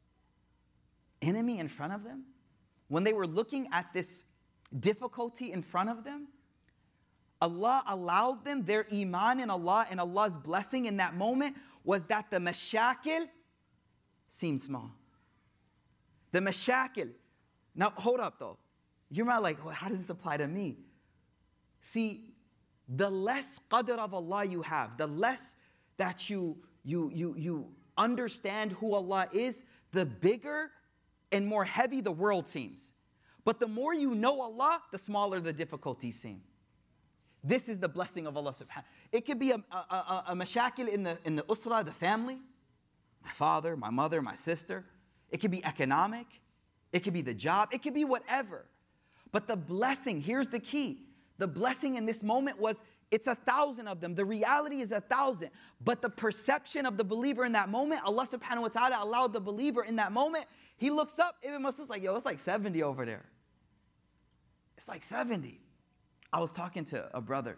enemy in front of them, when they were looking at this difficulty in front of them, Allah allowed them, their iman in Allah and Allah's blessing in that moment was that the mashakil seemed small. The mashakil. Now hold up though. You're not like, well, how does this apply to me? See, the less qadr of Allah you have, the less that you, you, you, you understand who Allah is, the bigger and more heavy the world seems. But the more you know Allah, the smaller the difficulties seem. This is the blessing of Allah subhanahu. It could be a, a, a, a mashakil in the, in the usra, the family, my father, my mother, my sister. It could be economic. It could be the job. It could be whatever. But the blessing, here's the key. The blessing in this moment was, it's a thousand of them. The reality is a thousand. But the perception of the believer in that moment, Allah subhanahu wa ta'ala allowed the believer in that moment, he looks up, Ibn Mas'ud's like, yo, it's like seventy over there. It's like seventy. I was talking to a brother.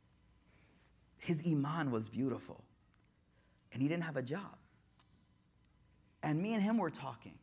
His iman was beautiful. And he didn't have a job. And me and him were talking.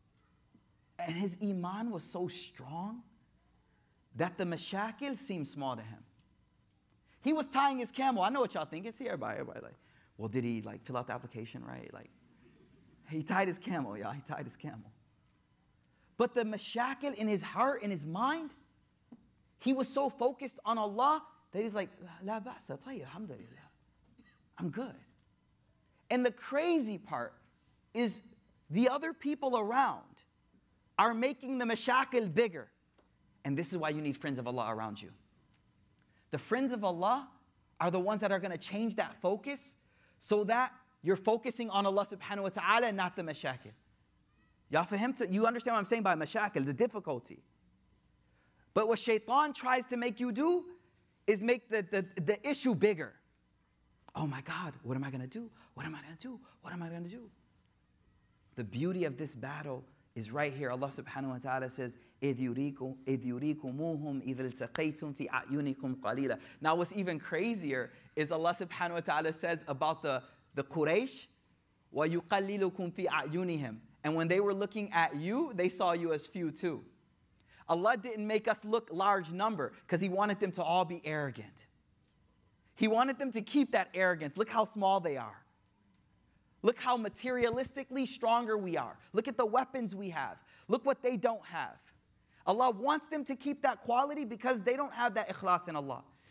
And his iman was so strong that the mashakil seemed small to him. He was tying his camel. I know what y'all think. It's here, everybody. Everybody like, well, did he like fill out the application right? Like, he tied his camel, y'all. He tied his camel. But the mashakil in his heart, in his mind, he was so focused on Allah that he's like, La ba'sa, tayyib, alhamdulillah. I'm good. And the crazy part is the other people around are making the mashakil bigger. And this is why you need friends of Allah around you. The friends of Allah are the ones that are going to change that focus so that you're focusing on Allah subhanahu wa ta'ala and not the mashakil. Y'all for him to, you understand what I'm saying by mashakil, the difficulty. But what shaitan tries to make you do is make the, the, the issue bigger. Oh my God, what am I going to do? What am I going to do? What am I going to do? The beauty of this battle is right here. Allah subhanahu wa ta'ala says, إِذْ يُرِيكُمُوهُمْ إِذْ الْتَقَيْتُمْ فِي أَعْيُنِكُمْ قَلِيلًا. Now what's even crazier is Allah subhanahu wa ta'ala says about the, the Quraysh, وَيُقَلِّلُكُمْ فِي أَعْيُنِهِمْ. And when they were looking at you, they saw you as few too. Allah didn't make us look large number because He wanted them to all be arrogant. He wanted them to keep that arrogance. Look how small they are. Look how materialistically stronger we are. Look at the weapons we have. Look what they don't have. Allah wants them to keep that quality because they don't have that ikhlas in Allah.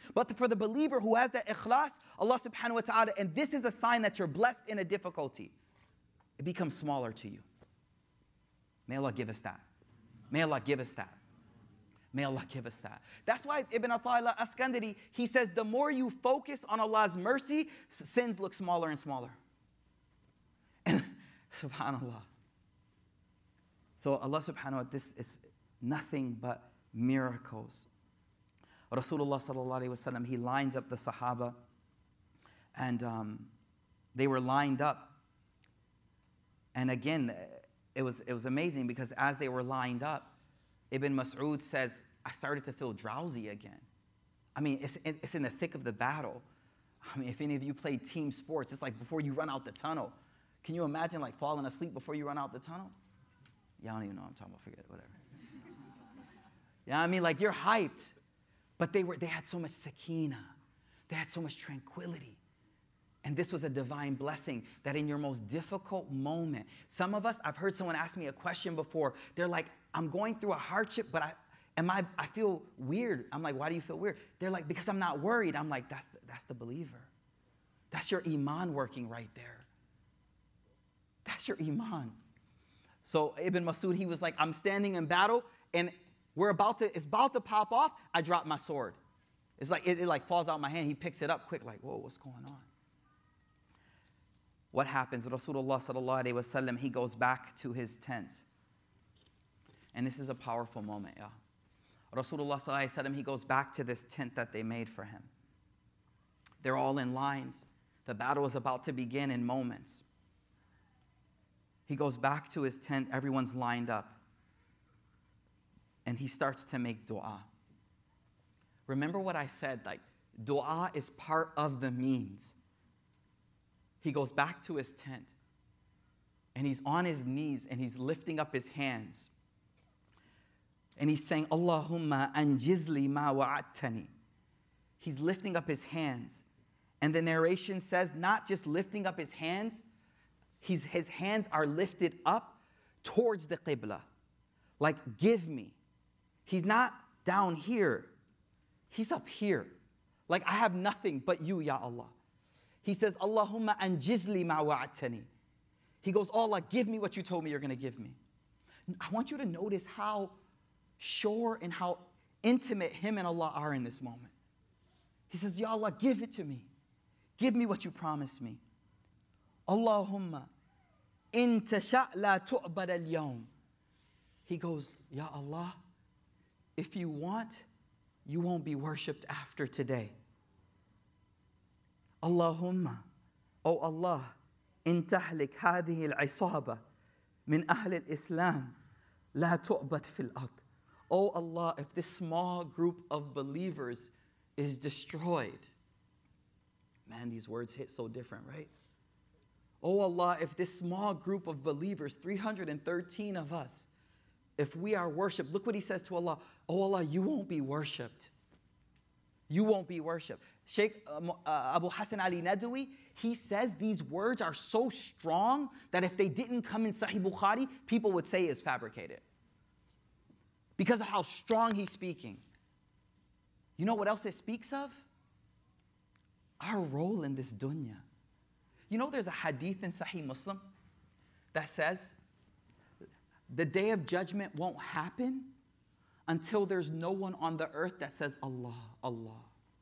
But for the believer who has that ikhlas, Allah subhanahu wa ta'ala, and this is a sign that you're blessed in a difficulty, it becomes smaller to you. May Allah give us that. May Allah give us that. May Allah give us that. That's why Ibn Ata'illah Askandari, he says, the more you focus on Allah's mercy, sins look smaller and smaller. And subhanAllah. So Allah subhanahu wa ta'ala, this is nothing but miracles. Rasulullah sallallahu alayhi wa sallam, he lines up the Sahaba, and um, they were lined up. And again, it was, it was amazing because as they were lined up, Ibn Mas'ud says, I started to feel drowsy again. I mean, it's, it's in the thick of the battle. I mean, if any of you play team sports, it's like before you run out the tunnel. Can you imagine like falling asleep before you run out the tunnel? Y'all don't even know what I'm talking about, forget it, whatever. You know what I mean? Like you're hyped, but they, were, they had so much sakina. They had so much tranquility. And this was a divine blessing that in your most difficult moment, some of us, I've heard someone ask me a question before. They're like, I'm going through a hardship, but I, am I, I feel weird. I'm like, why do you feel weird? They're like, because I'm not worried. I'm like, that's the, that's the believer. That's your iman working right there. That's your iman. So Ibn Mas'ud, he was like, I'm standing in battle, and we're about to, it's about to pop off. I drop my sword. It's like, it, it like falls out my hand. He picks it up quick, like, whoa, what's going on? What happens? Rasulullah sallallahu alayhi wa sallam, he goes back to his tent. And this is a powerful moment, yeah. Rasulullah sallallahu alayhi wa sallam, he goes back to this tent that they made for him. They're all in lines. The battle is about to begin in moments. He goes back to his tent, everyone's lined up. And he starts to make dua. Remember what I said, like, dua is part of the means. He goes back to his tent, and he's on his knees, and he's lifting up his hands. And he's saying, Allahumma anjizli ma wa'adtani. He's lifting up his hands. And the narration says, not just lifting up his hands, he's, his hands are lifted up towards the qibla. Like, give me. He's not down here. He's up here. Like, I have nothing but you, Ya Allah. He says, Allahumma anjizli ma wa'adtani. He goes, oh Allah, give me what you told me you're going to give me. I want you to notice how sure and how intimate him and Allah are in this moment. He says, Ya Allah, give it to me. Give me what you promised me. Allahumma in tasha' la tu'bad al-yawm. He goes, Ya Allah, if you want, you won't be worshipped after today. Allahumma, O Allah, in tahlik hadhihi al-isaba min ahl al-Islam la tu'bad fil ard. O Allah, if this small group of believers is destroyed. Man, these words hit so different, right? O Allah, if this small group of believers, three hundred thirteen of us, if we are worshipped, look what he says to Allah. Oh Allah, you won't be worshipped. You won't be worshipped. Sheikh uh, uh, Abu Hassan Ali Nadwi, he says these words are so strong that if they didn't come in Sahih Bukhari, people would say it's fabricated. Because of how strong he's speaking. You know what else it speaks of? Our role in this dunya. You know there's a hadith in Sahih Muslim that says the day of judgment won't happen until there's no one on the earth that says Allah, Allah.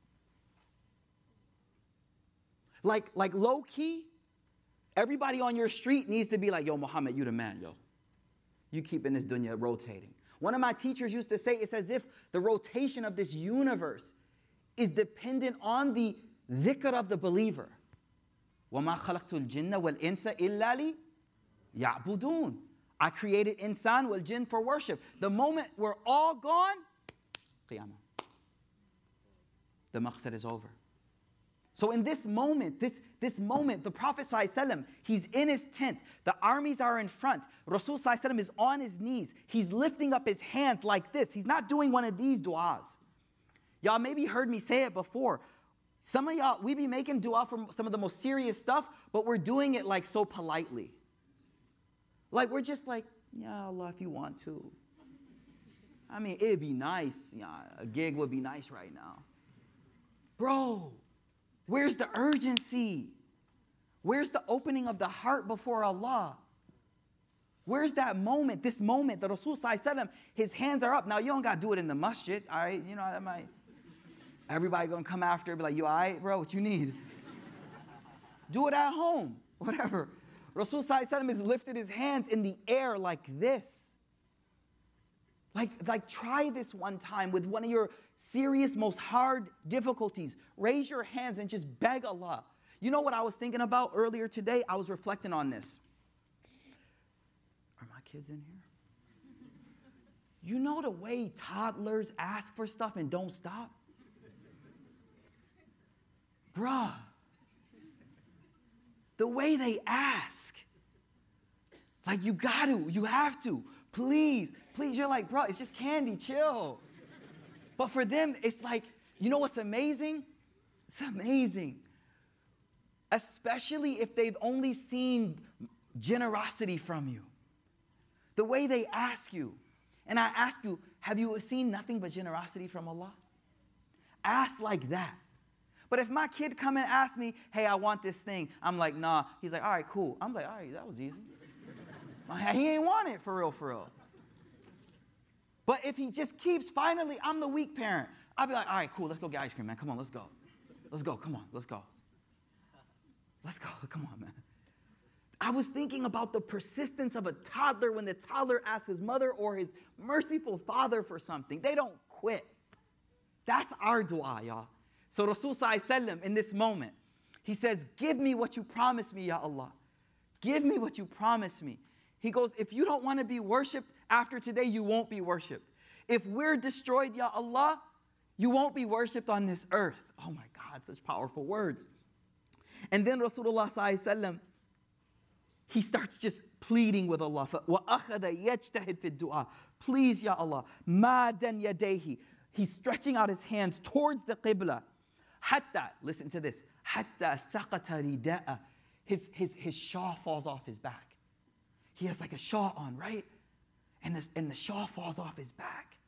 Like, like low-key, everybody on your street needs to be like, yo, Muhammad, you the man, yo. You keeping this dunya rotating. One of my teachers used to say, it's as if the rotation of this universe is dependent on the dhikr of the believer. وَمَا خَلَقْتُ الْجِنَّ وَالْإِنسَ إِلَّا لِيَعْبُدُونَ. I created insan wal jinn for worship. The moment we're all gone, qiyamah. The maqsad is over. So in this moment, this, this moment, the Prophet ﷺ, he's in his tent. The armies are in front. Rasul ﷺ is on his knees. He's lifting up his hands like this. He's not doing one of these du'as. Y'all maybe heard me say it before. Some of y'all, we be making dua for some of the most serious stuff, but we're doing it like so politely. Like we're just like, yeah, Allah, if you want to. I mean, it'd be nice. Yeah, a gig would be nice right now. Bro, where's the urgency? Where's the opening of the heart before Allah? Where's that moment, this moment, the Rasul Sallallahu Alaihi Wasallam, his hands are up. Now, you don't got to do it in the masjid, all right? You know, that might, everybody going to come after, be like, you all right, bro, what you need? Do it at home, whatever. Rasul Sallallahu Alaihi Wasallam has lifted his hands in the air like this. Like, like, try this one time with one of your serious, most hard difficulties. Raise your hands and just beg Allah. You know what I was thinking about earlier today? I was reflecting on this. Are my kids in here? You know the way toddlers ask for stuff and don't stop? Bruh. The way they ask. Like, you got to, you have to. Please, please. You're like, bro, it's just candy, chill. But for them, it's like, you know what's amazing? It's amazing. Especially if they've only seen generosity from you. The way they ask you. And I ask you, have you seen nothing but generosity from Allah? Ask like that. But if my kid come and ask me, hey, I want this thing, I'm like, nah. He's like, all right, cool. I'm like, all right, that was easy. He ain't want it for real, for real. But if he just keeps, finally, I'm the weak parent. I'll be like, all right, cool, let's go get ice cream, man. Come on, let's go. Let's go, come on, let's go. Let's go, come on, man. I was thinking about the persistence of a toddler when the toddler asks his mother or his merciful father for something. They don't quit. That's our dua, y'all. So Rasul Sallallahu Alaihi Wasallam, in this moment, he says, give me what you promised me, Ya Allah. Give me what you promised me. He goes, if you don't want to be worshipped after today, you won't be worshipped. If we're destroyed, Ya Allah, you won't be worshipped on this earth. Oh my God, such powerful words. And then Rasulullah Sallallahu Alaihi Wasallam, he starts just pleading with Allah. وَأَخَذَ يَجْتَهِدْ فِي الدُّعَى. Please, Ya Allah. مَادًا يَدَيْهِ. He's stretching out his hands towards the Qibla. Hatta, listen to this. Hatta سَقَطَ رِدَاءَ. His, his, his shawl falls off his back. He has like a shawl on, right? And the, and the shawl falls off his back.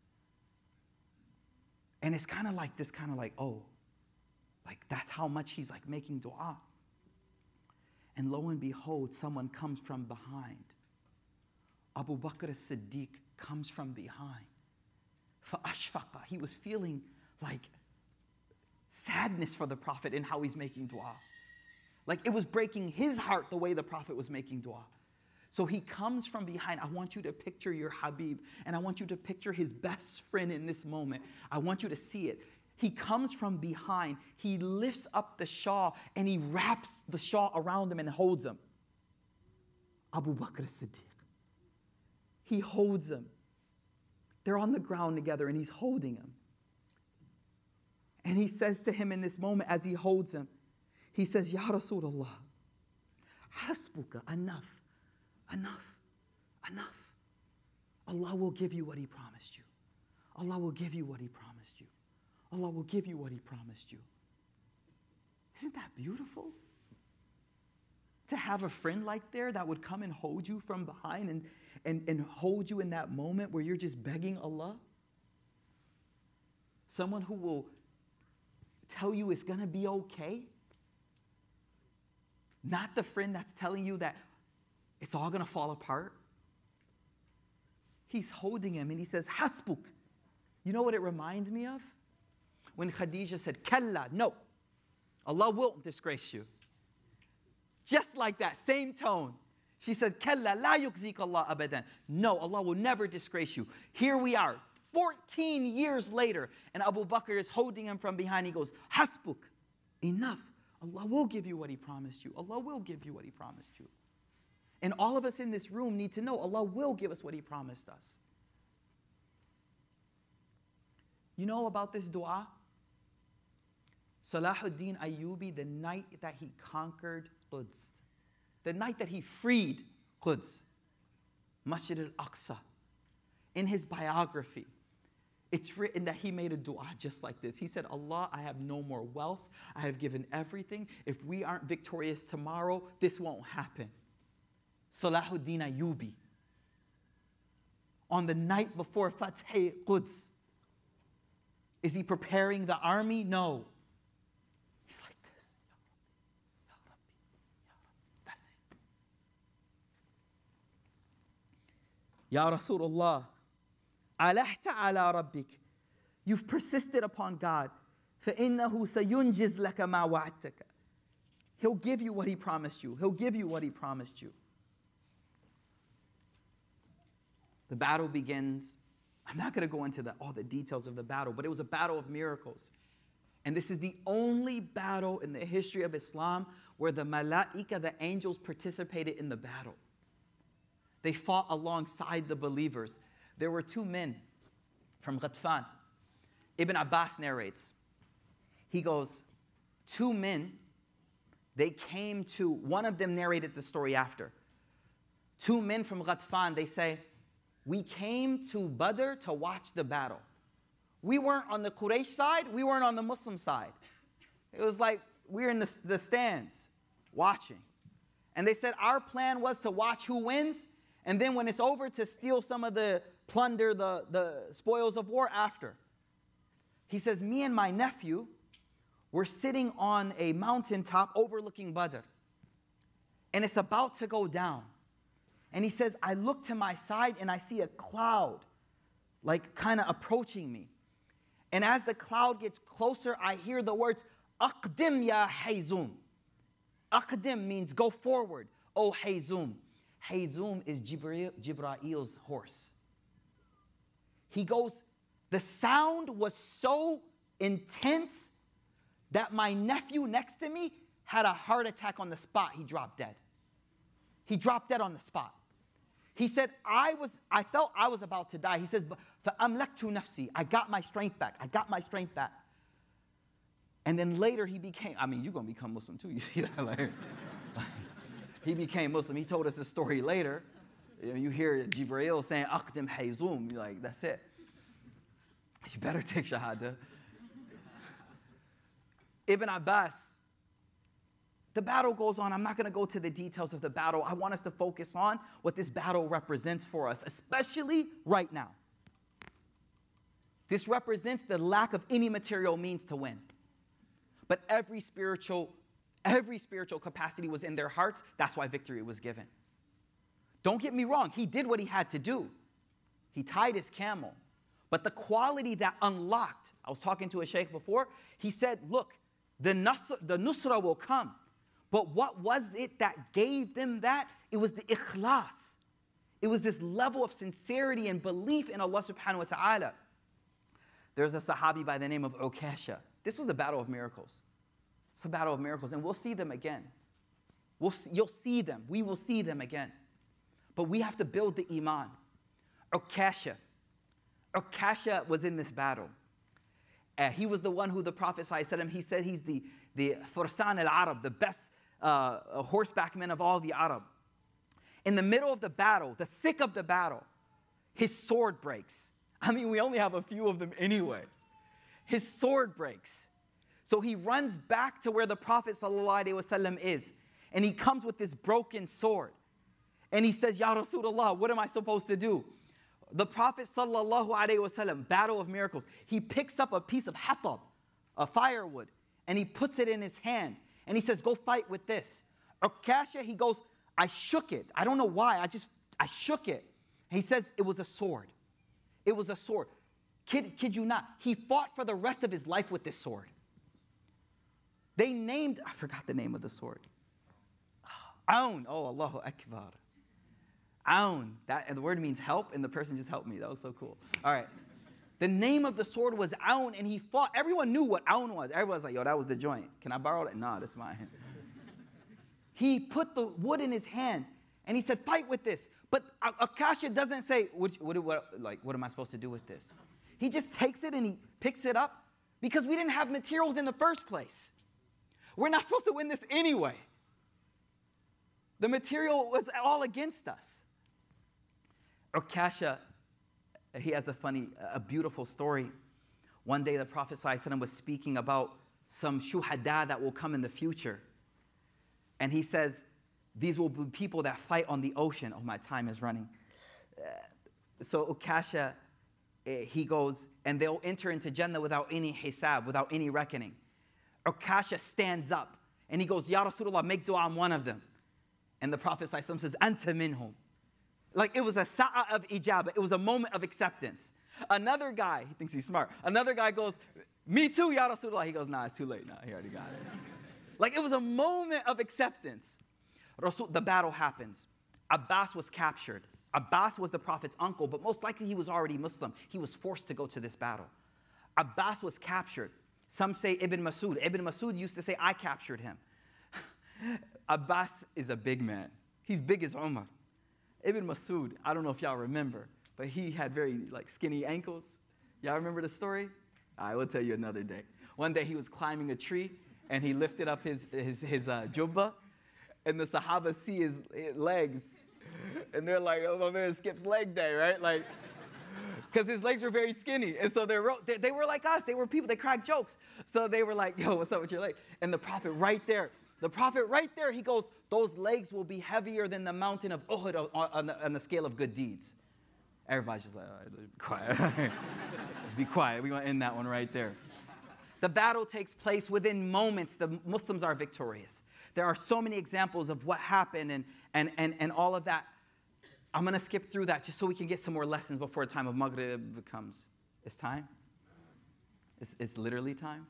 And it's kind of like this, kind of like, oh, like that's how much he's like making dua. And lo and behold, someone comes from behind. Abu Bakr as-Siddiq comes from behind. فَأَشْفَقَ. He was feeling like sadness for the Prophet in how he's making dua. Like it was breaking his heart the way the Prophet was making dua. So he comes from behind. I want you to picture your Habib, and I want you to picture his best friend in this moment. I want you to see it. He comes from behind. He lifts up the shawl and he wraps the shawl around him and holds him. Abu Bakr as-Siddiq. He holds him. They're on the ground together and he's holding him. And he says to him in this moment as he holds him, he says, Ya Rasulullah, hasbuka, enough, enough, enough. Allah will give you what he promised you. Allah will give you what he promised you. Allah will give you what he promised you. Isn't that beautiful? To have a friend like there that would come and hold you from behind and, and, and hold you in that moment where you're just begging Allah. Someone who will tell you it's going to be okay. Not the friend that's telling you that it's all going to fall apart. He's holding him and he says, Hasbuk. You know what it reminds me of? When Khadijah said, Kalla, no, Allah won't disgrace you. Just like that, same tone. She said, Kalla, la yukzik Allah abadan. No, Allah will never disgrace you. Here we are, fourteen years later, and Abu Bakr is holding him from behind. He goes, Hasbuk, enough. Allah will give you what he promised you. Allah will give you what he promised you. And all of us in this room need to know Allah will give us what he promised us. You know about this dua? Salahuddin Ayyubi, the night that he conquered Quds, the night that he freed Quds, Masjid al-Aqsa, in his biography, it's written that he made a dua just like this. He said, Allah, I have no more wealth. I have given everything. If we aren't victorious tomorrow, this won't happen. Salahuddin Ayyubi. On the night before Fath Quds. Is he preparing the army? No. Ya Rasulullah, alahta ala rabbik. You've persisted upon God. فَإِنَّهُ سَيُنْجِزْ لَكَ مَا وَعَدْتَكَ. He'll give you what he promised you. He'll give you what he promised you. The battle begins. I'm not going to go into the, all the details of the battle, but it was a battle of miracles. And this is the only battle in the history of Islam where the malaika, the angels, participated in the battle. They fought alongside the believers. There were two men from Ghatfan. Ibn Abbas narrates. He goes, two men, they came to, one of them narrated the story after. Two men from Ghatfan, they say, we came to Badr to watch the battle. We weren't on the Quraysh side, we weren't on the Muslim side. It was like we were in the, the stands watching. And they said our plan was to watch who wins, and then when it's over, to steal some of the plunder, the, the spoils of war after. He says, me and my nephew were sitting on a mountaintop overlooking Badr. And it's about to go down. And he says, I look to my side and I see a cloud, like kind of approaching me. And as the cloud gets closer, I hear the words, Aqdim ya Hayzum. Aqdim means go forward, O Hayzum. Hayzum is Jibreel, Jibrail's horse. He goes, the sound was so intense that my nephew next to me had a heart attack on the spot. He dropped dead. He dropped dead on the spot. He said, I was, I felt I was about to die. He says, فَأَمْلَكْتُ نَفْسِي. I got my strength back. I got my strength back. And then later he became, I mean, you're going to become Muslim too. You see that? Like, he became Muslim. He told us this story later. You hear Jibreel saying, Aqdim Hayzum. You're like, that's it. You better take Shahada. Ibn Abbas, the battle goes on. I'm not going to go to the details of the battle. I want us to focus on what this battle represents for us, especially right now. This represents the lack of any material means to win. But every spiritual, every spiritual capacity was in their hearts. That's why victory was given. Don't get me wrong. He did what he had to do. He tied his camel. But the quality that unlocked, I was talking to a sheikh before, he said, look, the nusra, the nusra will come. But what was it that gave them that? It was the ikhlas. It was this level of sincerity and belief in Allah subhanahu wa ta'ala. There's a sahabi by the name of Ukasha. This was a battle of miracles. It's a battle of miracles, and we'll see them again. We'll see, you'll see them. We will see them again. But we have to build the iman. Ukasha. Ukasha was in this battle. Uh, he was the one who the Prophet ﷺ, he said he's the, the Fursan al-Arab, the best uh, horsebackman of all the Arab. In the middle of the battle, the thick of the battle, his sword breaks. I mean, we only have a few of them anyway. His sword breaks. So he runs back to where the Prophet ﷺ is. And he comes with this broken sword. And he says, Ya Rasulullah, what am I supposed to do? The Prophet ﷺ, battle of miracles, he picks up a piece of hatab, a firewood, and he puts it in his hand. And he says, go fight with this. Ukasha, he goes, I shook it. I don't know why. I just, I shook it. And he says, it was a sword. It was a sword. Kid, kid you not. He fought for the rest of his life with this sword. They named, I forgot the name of the sword. Aun. Oh, Allahu Akbar. Aun. That, and the word means help, and the person just helped me. That was so cool. All right. The name of the sword was Aun, and he fought. Everyone knew what Aun was. Everyone was like, yo, that was the joint. Can I borrow it? Nah, that's mine. He put the wood in his hand, and he said, fight with this. But Ukasha doesn't say, what, what, what, like, what am I supposed to do with this? He just takes it and he picks it up because we didn't have materials in the first place. We're not supposed to win this anyway. The material was all against us. Ukasha, he has a funny, a beautiful story. One day the Prophet ﷺ was speaking about some shuhada that will come in the future. And he says, these will be people that fight on the ocean. Oh, my time is running. Uh, so Ukasha, uh, he goes, and they'll enter into Jannah without any hisab, without any reckoning. Ukasha stands up, and he goes, Ya Rasulullah, make dua on one of them. And the Prophet ﷺ says, Anta minhum. Like it was a sa'a of ijabah. It was a moment of acceptance. Another guy, he thinks he's smart. Another guy goes, me too, Ya Rasulullah. He goes, nah, it's too late. Nah, he already got it. Like it was a moment of acceptance. Rasul, the battle happens. Abbas was captured. Abbas was the Prophet's uncle, but most likely he was already Muslim. He was forced to go to this battle. Abbas was captured. Some say Ibn Masud. Ibn Masud used to say, I captured him. Abbas is a big man. He's big as Umar. Ibn Masud, I don't know if y'all remember, but he had very like skinny ankles. Y'all remember the story? I will tell you another day. One day he was climbing a tree and he lifted up his, his, his uh, jubbah, and the Sahaba see his, his legs. And they're like, oh, my man, skips leg day, right? Like, because his legs were very skinny. And so they, wrote, they, they were like us. They were people. They cracked jokes. So they were like, yo, what's up with your leg? And the Prophet right there, the Prophet right there, he goes, those legs will be heavier than the mountain of Uhud on, on, the, on the scale of good deeds. Everybody's just like, all right, be quiet. Just be quiet. We're going to end that one right there. The battle takes place within moments. The Muslims are victorious. There are so many examples of what happened and, and, and, and all of that. I'm going to skip through that just so we can get some more lessons before the time of Maghrib comes. It's time? It's, it's literally time?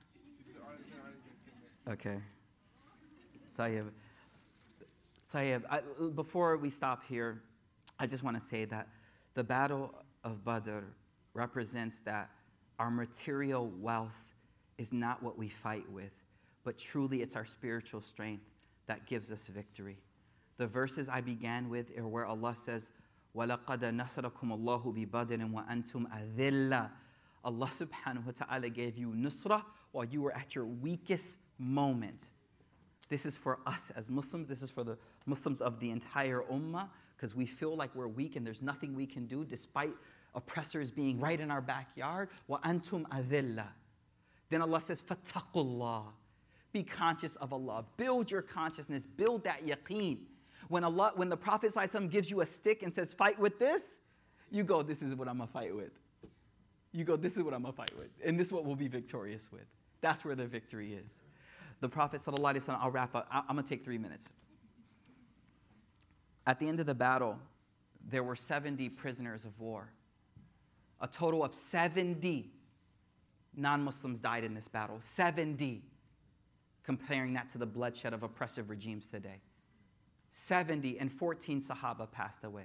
Okay. Tayyib. Tayyib. I, before we stop here, I just want to say that the Battle of Badr represents that our material wealth is not what we fight with, but truly it's our spiritual strength that gives us victory. The verses I began with are where Allah says, وَلَقَدْ نَصَرَكُمُ اللَّهُ بِبَدْرٍ وَأَنْتُمْ أَذِلَّةٌ. Allah subhanahu wa ta'ala gave you nusrah while you were at your weakest moment. This is for us as Muslims. This is for the Muslims of the entire ummah, because we feel like we're weak and there's nothing we can do despite oppressors being right in our backyard. وَأَنْتُمْ أَذِلَّةٌ. Then Allah says, فَاتَّقُوا اللَّهِ. Be conscious of Allah. Build your consciousness. Build that yaqeen. When Allah, when the Prophet ﷺ gives you a stick and says, fight with this, you go, this is what I'm going to fight with. You go, this is what I'm going to fight with. And this is what we'll be victorious with. That's where the victory is. The Prophet ﷺ, I'll wrap up. I'm going to take three minutes. At the end of the battle, there were seventy prisoners of war. A total of seventy non-Muslims died in this battle. seventy. Comparing that to the bloodshed of oppressive regimes today. seventy and fourteen Sahaba passed away.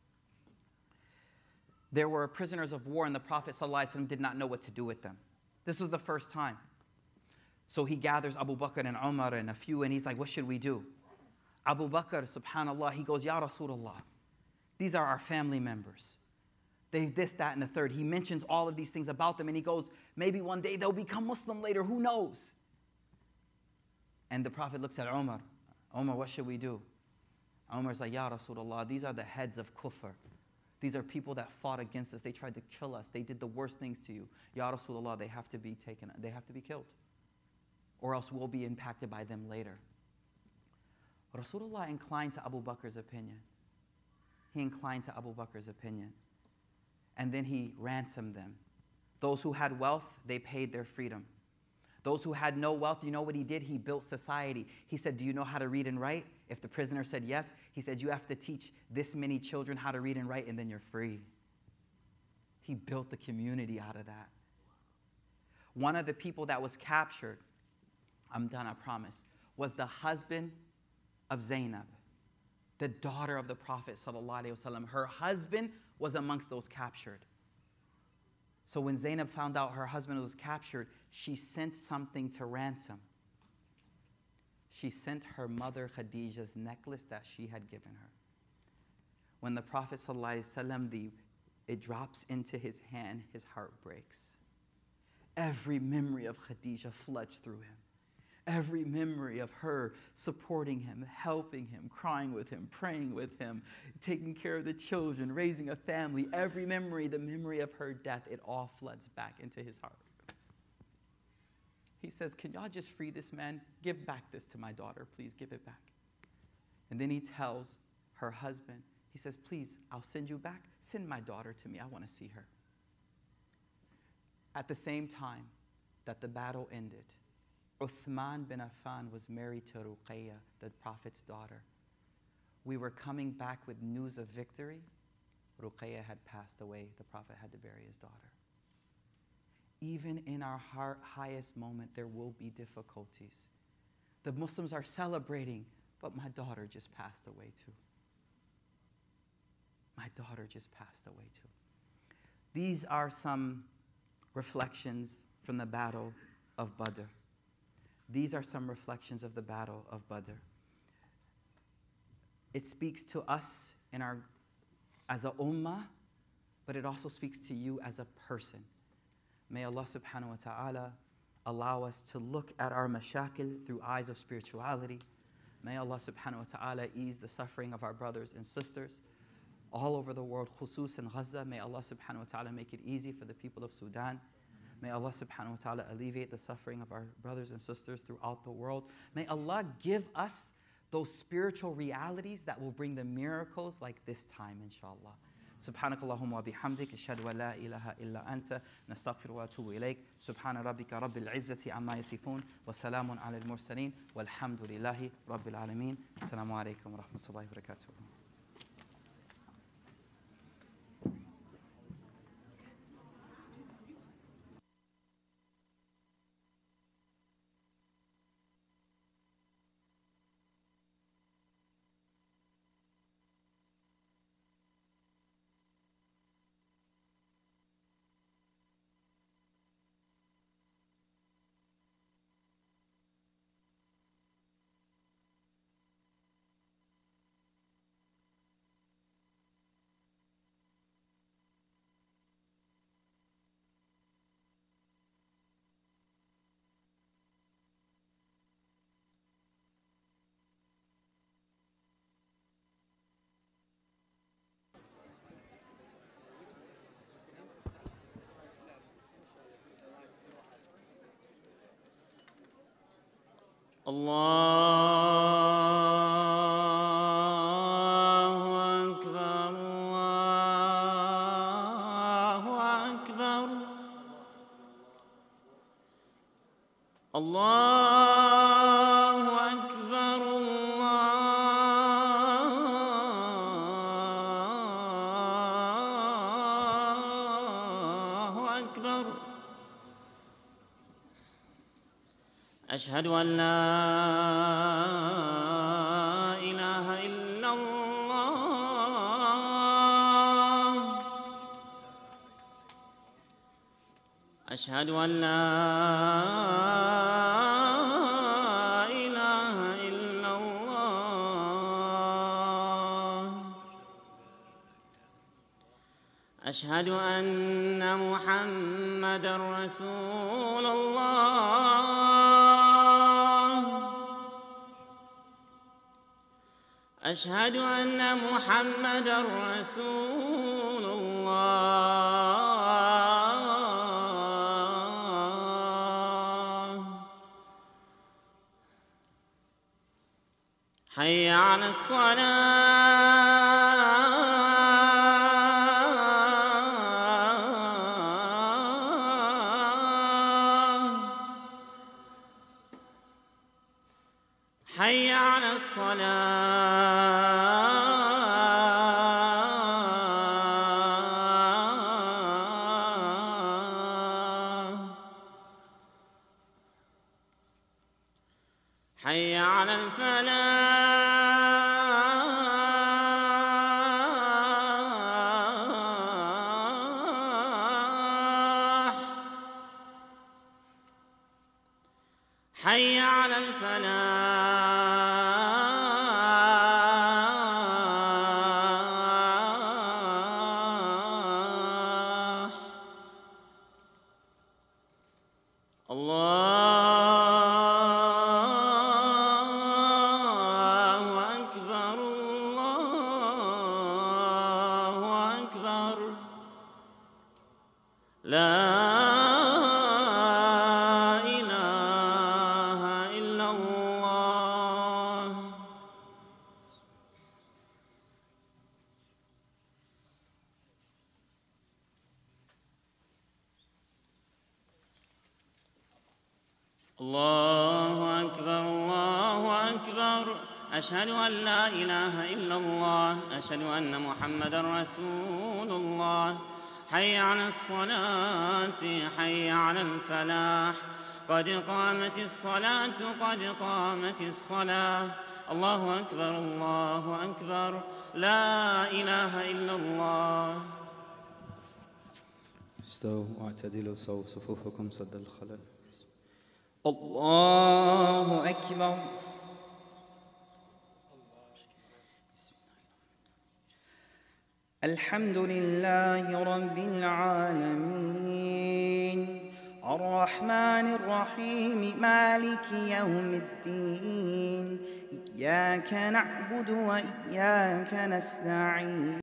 There were prisoners of war and the Prophet ﷺ did not know what to do with them. This was the first time. So he gathers Abu Bakr and Umar and a few and he's like, what should we do? Abu Bakr, subhanAllah, he goes, Ya Rasulullah, these are our family members. They this, that, and the third. He mentions all of these things about them and he goes, maybe one day they'll become Muslim later, who knows? And the Prophet looks at Umar. Umar, what should we do? Umar's like, Ya Rasulullah, these are the heads of kufr. These are people that fought against us. They tried to kill us. They did the worst things to you. Ya Rasulullah, they have to be taken, they have to be killed. Or else we'll be impacted by them later. Rasulullah inclined to Abu Bakr's opinion. He inclined to Abu Bakr's opinion. And then he ransomed them. Those who had wealth, they paid their freedom. Those who had no wealth, you know what he did? He built society. He said, do you know how to read and write? If the prisoner said yes, he said, you have to teach this many children how to read and write and then you're free. He built the community out of that. One of the people that was captured, I'm done, I promise, was the husband of Zainab, the daughter of the Prophet ﷺ. Her husband was amongst those captured. So when Zainab found out her husband was captured, she sent something to ransom. She sent her mother Khadija's necklace that she had given her. When the Prophet ﷺ, the, it drops into his hand, his heart breaks. Every memory of Khadija floods through him. Every memory of her supporting him, helping him, crying with him, praying with him, taking care of the children, raising a family, every memory, the memory of her death, it all floods back into his heart. He says, can y'all just free this man? Give back this to my daughter, please give it back. And then he tells her husband, he says, please, I'll send you back. Send my daughter to me. I want to see her. At the same time that the battle ended, Uthman bin Affan was married to Ruqayya, the Prophet's daughter. We were coming back with news of victory, Ruqayya had passed away. The Prophet had to bury his daughter. Even in our heart, highest moment, there will be difficulties. The Muslims are celebrating, but my daughter just passed away too. My daughter just passed away too. These are some reflections from the battle of Badr. These are some reflections of the battle of Badr. It speaks to us in our, as a ummah, but it also speaks to you as a person. May Allah subhanahu wa ta'ala allow us to look at our mashakil through eyes of spirituality. May Allah subhanahu wa ta'ala ease the suffering of our brothers and sisters all over the world, khusus in Gaza. May Allah subhanahu wa ta'ala make it easy for the people of Sudan. May Allah subhanahu wa ta'ala alleviate the suffering of our brothers and sisters throughout the world. May Allah give us those spiritual realities that will bring the miracles like this time, inshallah. سبحانك اللهم وبحمدك أشهد أن لا إله إلا أنت نستغفر وأتوب إليك سبحان ربك رب العزة عما يصفون وسلام على المرسلين والحمد لله رب العالمين. السلام عليكم ورحمة الله وبركاته.
الله أكبر الله أكبر الله أكبر الله أكبر. أشهد أن لا إله إلا الله أشهد أن لا إله إلا الله أشهد أن محمدًا رسول الله أشهد أن محمدًا رسول الله. حي على الصلاة حي على الصلاة حي على الفلاح حي على الفلاح. الله أكبر الله أكبر. لا إله إلا الله. الله أكبر الله أكبر. أشهد أن لا إله إلا الله أشهد أن محمدًا رسول الله حي على الصلاة حي على الفلاح قد قامت الصلاة قد قامت الصلاة الله أكبر الله أكبر لا إله إلا الله.
استووا واعتدلوا سووا صفوفكم سد الخلل. الله أكبر. الحمد لله رب العالمين الرحمن الرحيم مالك يوم الدين إياك نعبد وإياك نستعين